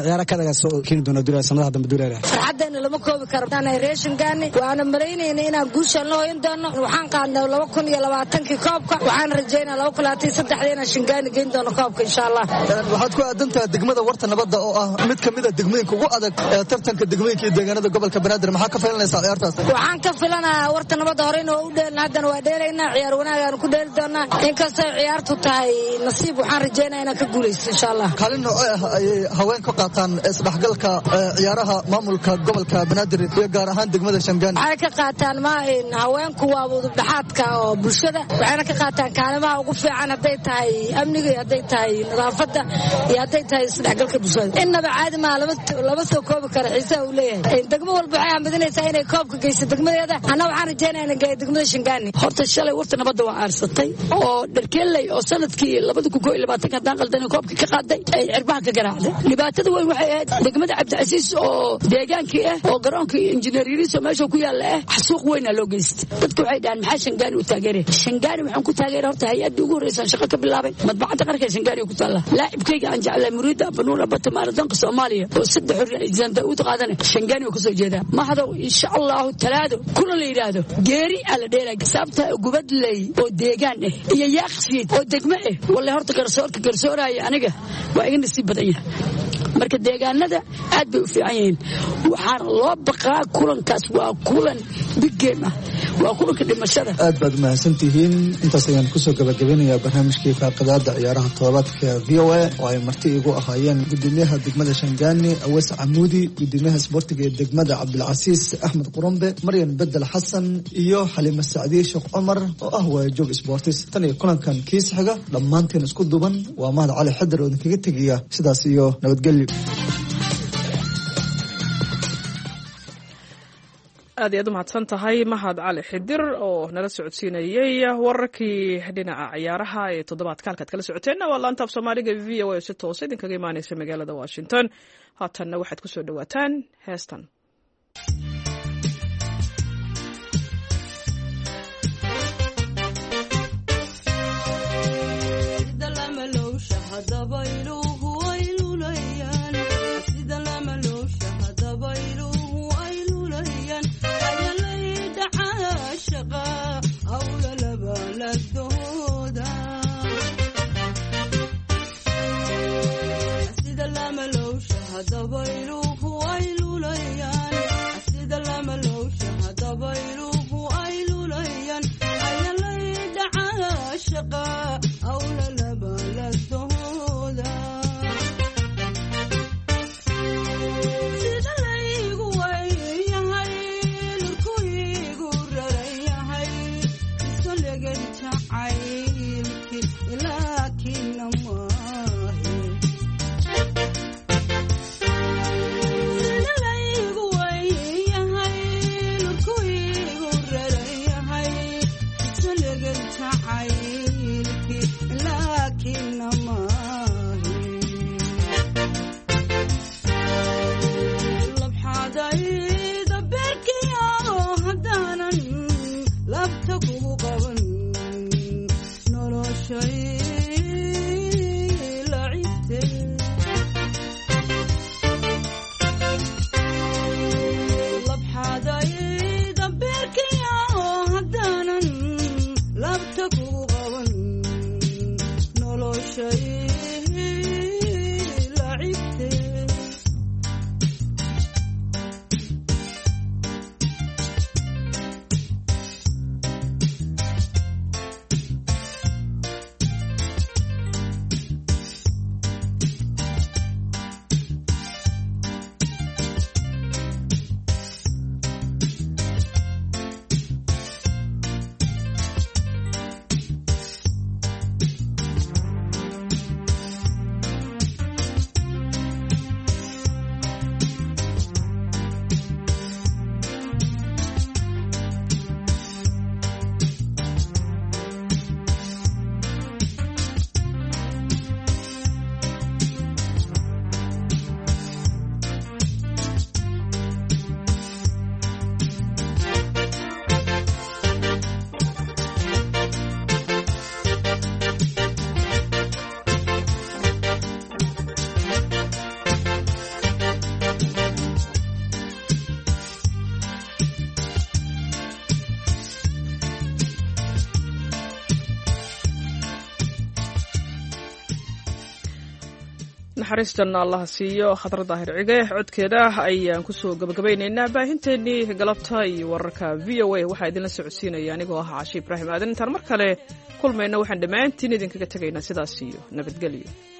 ciyaara kadaga soo keeni doona duulada sanadaha dambe duulada farxadeena lama koobi karo ana reeshinkaani waana maleynayna inaan guusha la hoyn doono waxaan qaadnay laba kun iyo labaatan-kii koobka waxaan rajeynaa laba kun iyo labaatan iyo saddex deena shingaani geyn doono koobka insha Allah waxaad ku aadantaa degmada warta nabadda oo ah mid kamid ah degmooyinka ugu adag ee tartanka degmooyinka iyo deegaanada gobolka Banaadir maxaa ka filanaysaa ciyaartaas waxaan ka filanayaa warta nabadda horeyna oo u dheelna haddana waa dheelaynaa ciyaar wanaag aan ku dheeli doonaa inkastoo ciyaartu tahay nasiib waxaan rajeynayaa inaan ka guuleysto insha Allah kaalin nooc ah ay haween ka qaataan isdhaxgalka ciyaaraha maamulka gobolka Banaadir iyo gaar ahaan degmada Shangaan waxay ka qaataan ma in haweenku waa wadadhaxaadka oo bulshada waxayna ka qaataan kaalimaha ugu fiican haday tahay amniga iyo haday tahay nadaafadda iyo haday tahay isdhaxgalka bulshada innaba caadi ma laba laba soo koobi kara xiisaha uu leeyahay degmo walba waxay aaminaysaa inay koobka geyso degmadeeda ana waxaan rajeynayaa inay geeyo degmada Shangaan horta shalay warta nabadda waa aarsatay oo dharkeelay oo sanadkii laba kun iyo labaatan ka daaqaldan koobka ka qaaday ay cirbaha ka garaacday dhibaatada weyn waxay ahayd degmada Cabdicasiis oo deegaankii ah oo garoonka injineeriyiinta meesha ku yaala ah xasuuq weyn loo geystay dadku waxay dhahan maxaa Shangaan u taageeray Shangaan waxaan ku taageeray horta hay'adda ugu horeysan shaqo ka bilaabay madbacada qarka Shangaan ku taala laacibkayga aan jeclay muriida banuuna batamaar danka Soomaaliya oo saddex xurriyad u qaadanay Shangaan oo ka soo jeeda ma hado insha Allah talaado kuna la yiraahdo geeri ala dheelay sabta gubadley oo deegaan ah iyo yaaqsiid oo degmo ah wallahi horta garsoorka garsooraaya aniga waa iga nasiib badan yahay marka deegaanada aad bay u fiican yihiin waxaan loo baqaa kulankaas waa kulan big game ah waa kulanka dhimashada aad baad mahadsantihiin intaas ayaan kusoo gabagabeynayaa barnaamijkii faaqadaada ciyaaraha toddobaadka V O A oo ay marti igu ahaayeen gudoomiyaha degmada Shangaani Awees Camuudi gudoomiyaha isboortiga ee degmada Cabdilcasiis Axmed Qurumbe Maryan Bedel Xasan iyo Xalima Saacdiye Sheekh Cumar oo ah waajoog sportis tan iyo kulankan kiis xiga dhammaanteen isku duban waa mahad cali xadar oo kaga tagaya sidaas iyo nabadgelyo aad iyo aad u mahadsan tahay mahad cali xidir oo nala socodsiinayay wararkii dhinaca ciyaaraha ee toddobaadka halkaad kala socoteenna waa laanta af soomaaliga v O A si toos idinkaga imaanaysa magaalada Washington haatanna waxaad ku soo dhawaataan heestan labta kugu naxariis janna allah siiyo khadra daahir cige codkeeda ayaan kusoo gabagabaynaynaa baahinteennii galabta iyo wararka v o a waxaa idinla socodsiinaya anigoo ah cashi ibraahim aadan intaan mar kale kulmayna waxaan dhammaantiin idinkaga tegaynaa sidaas iyo nabadgelyo.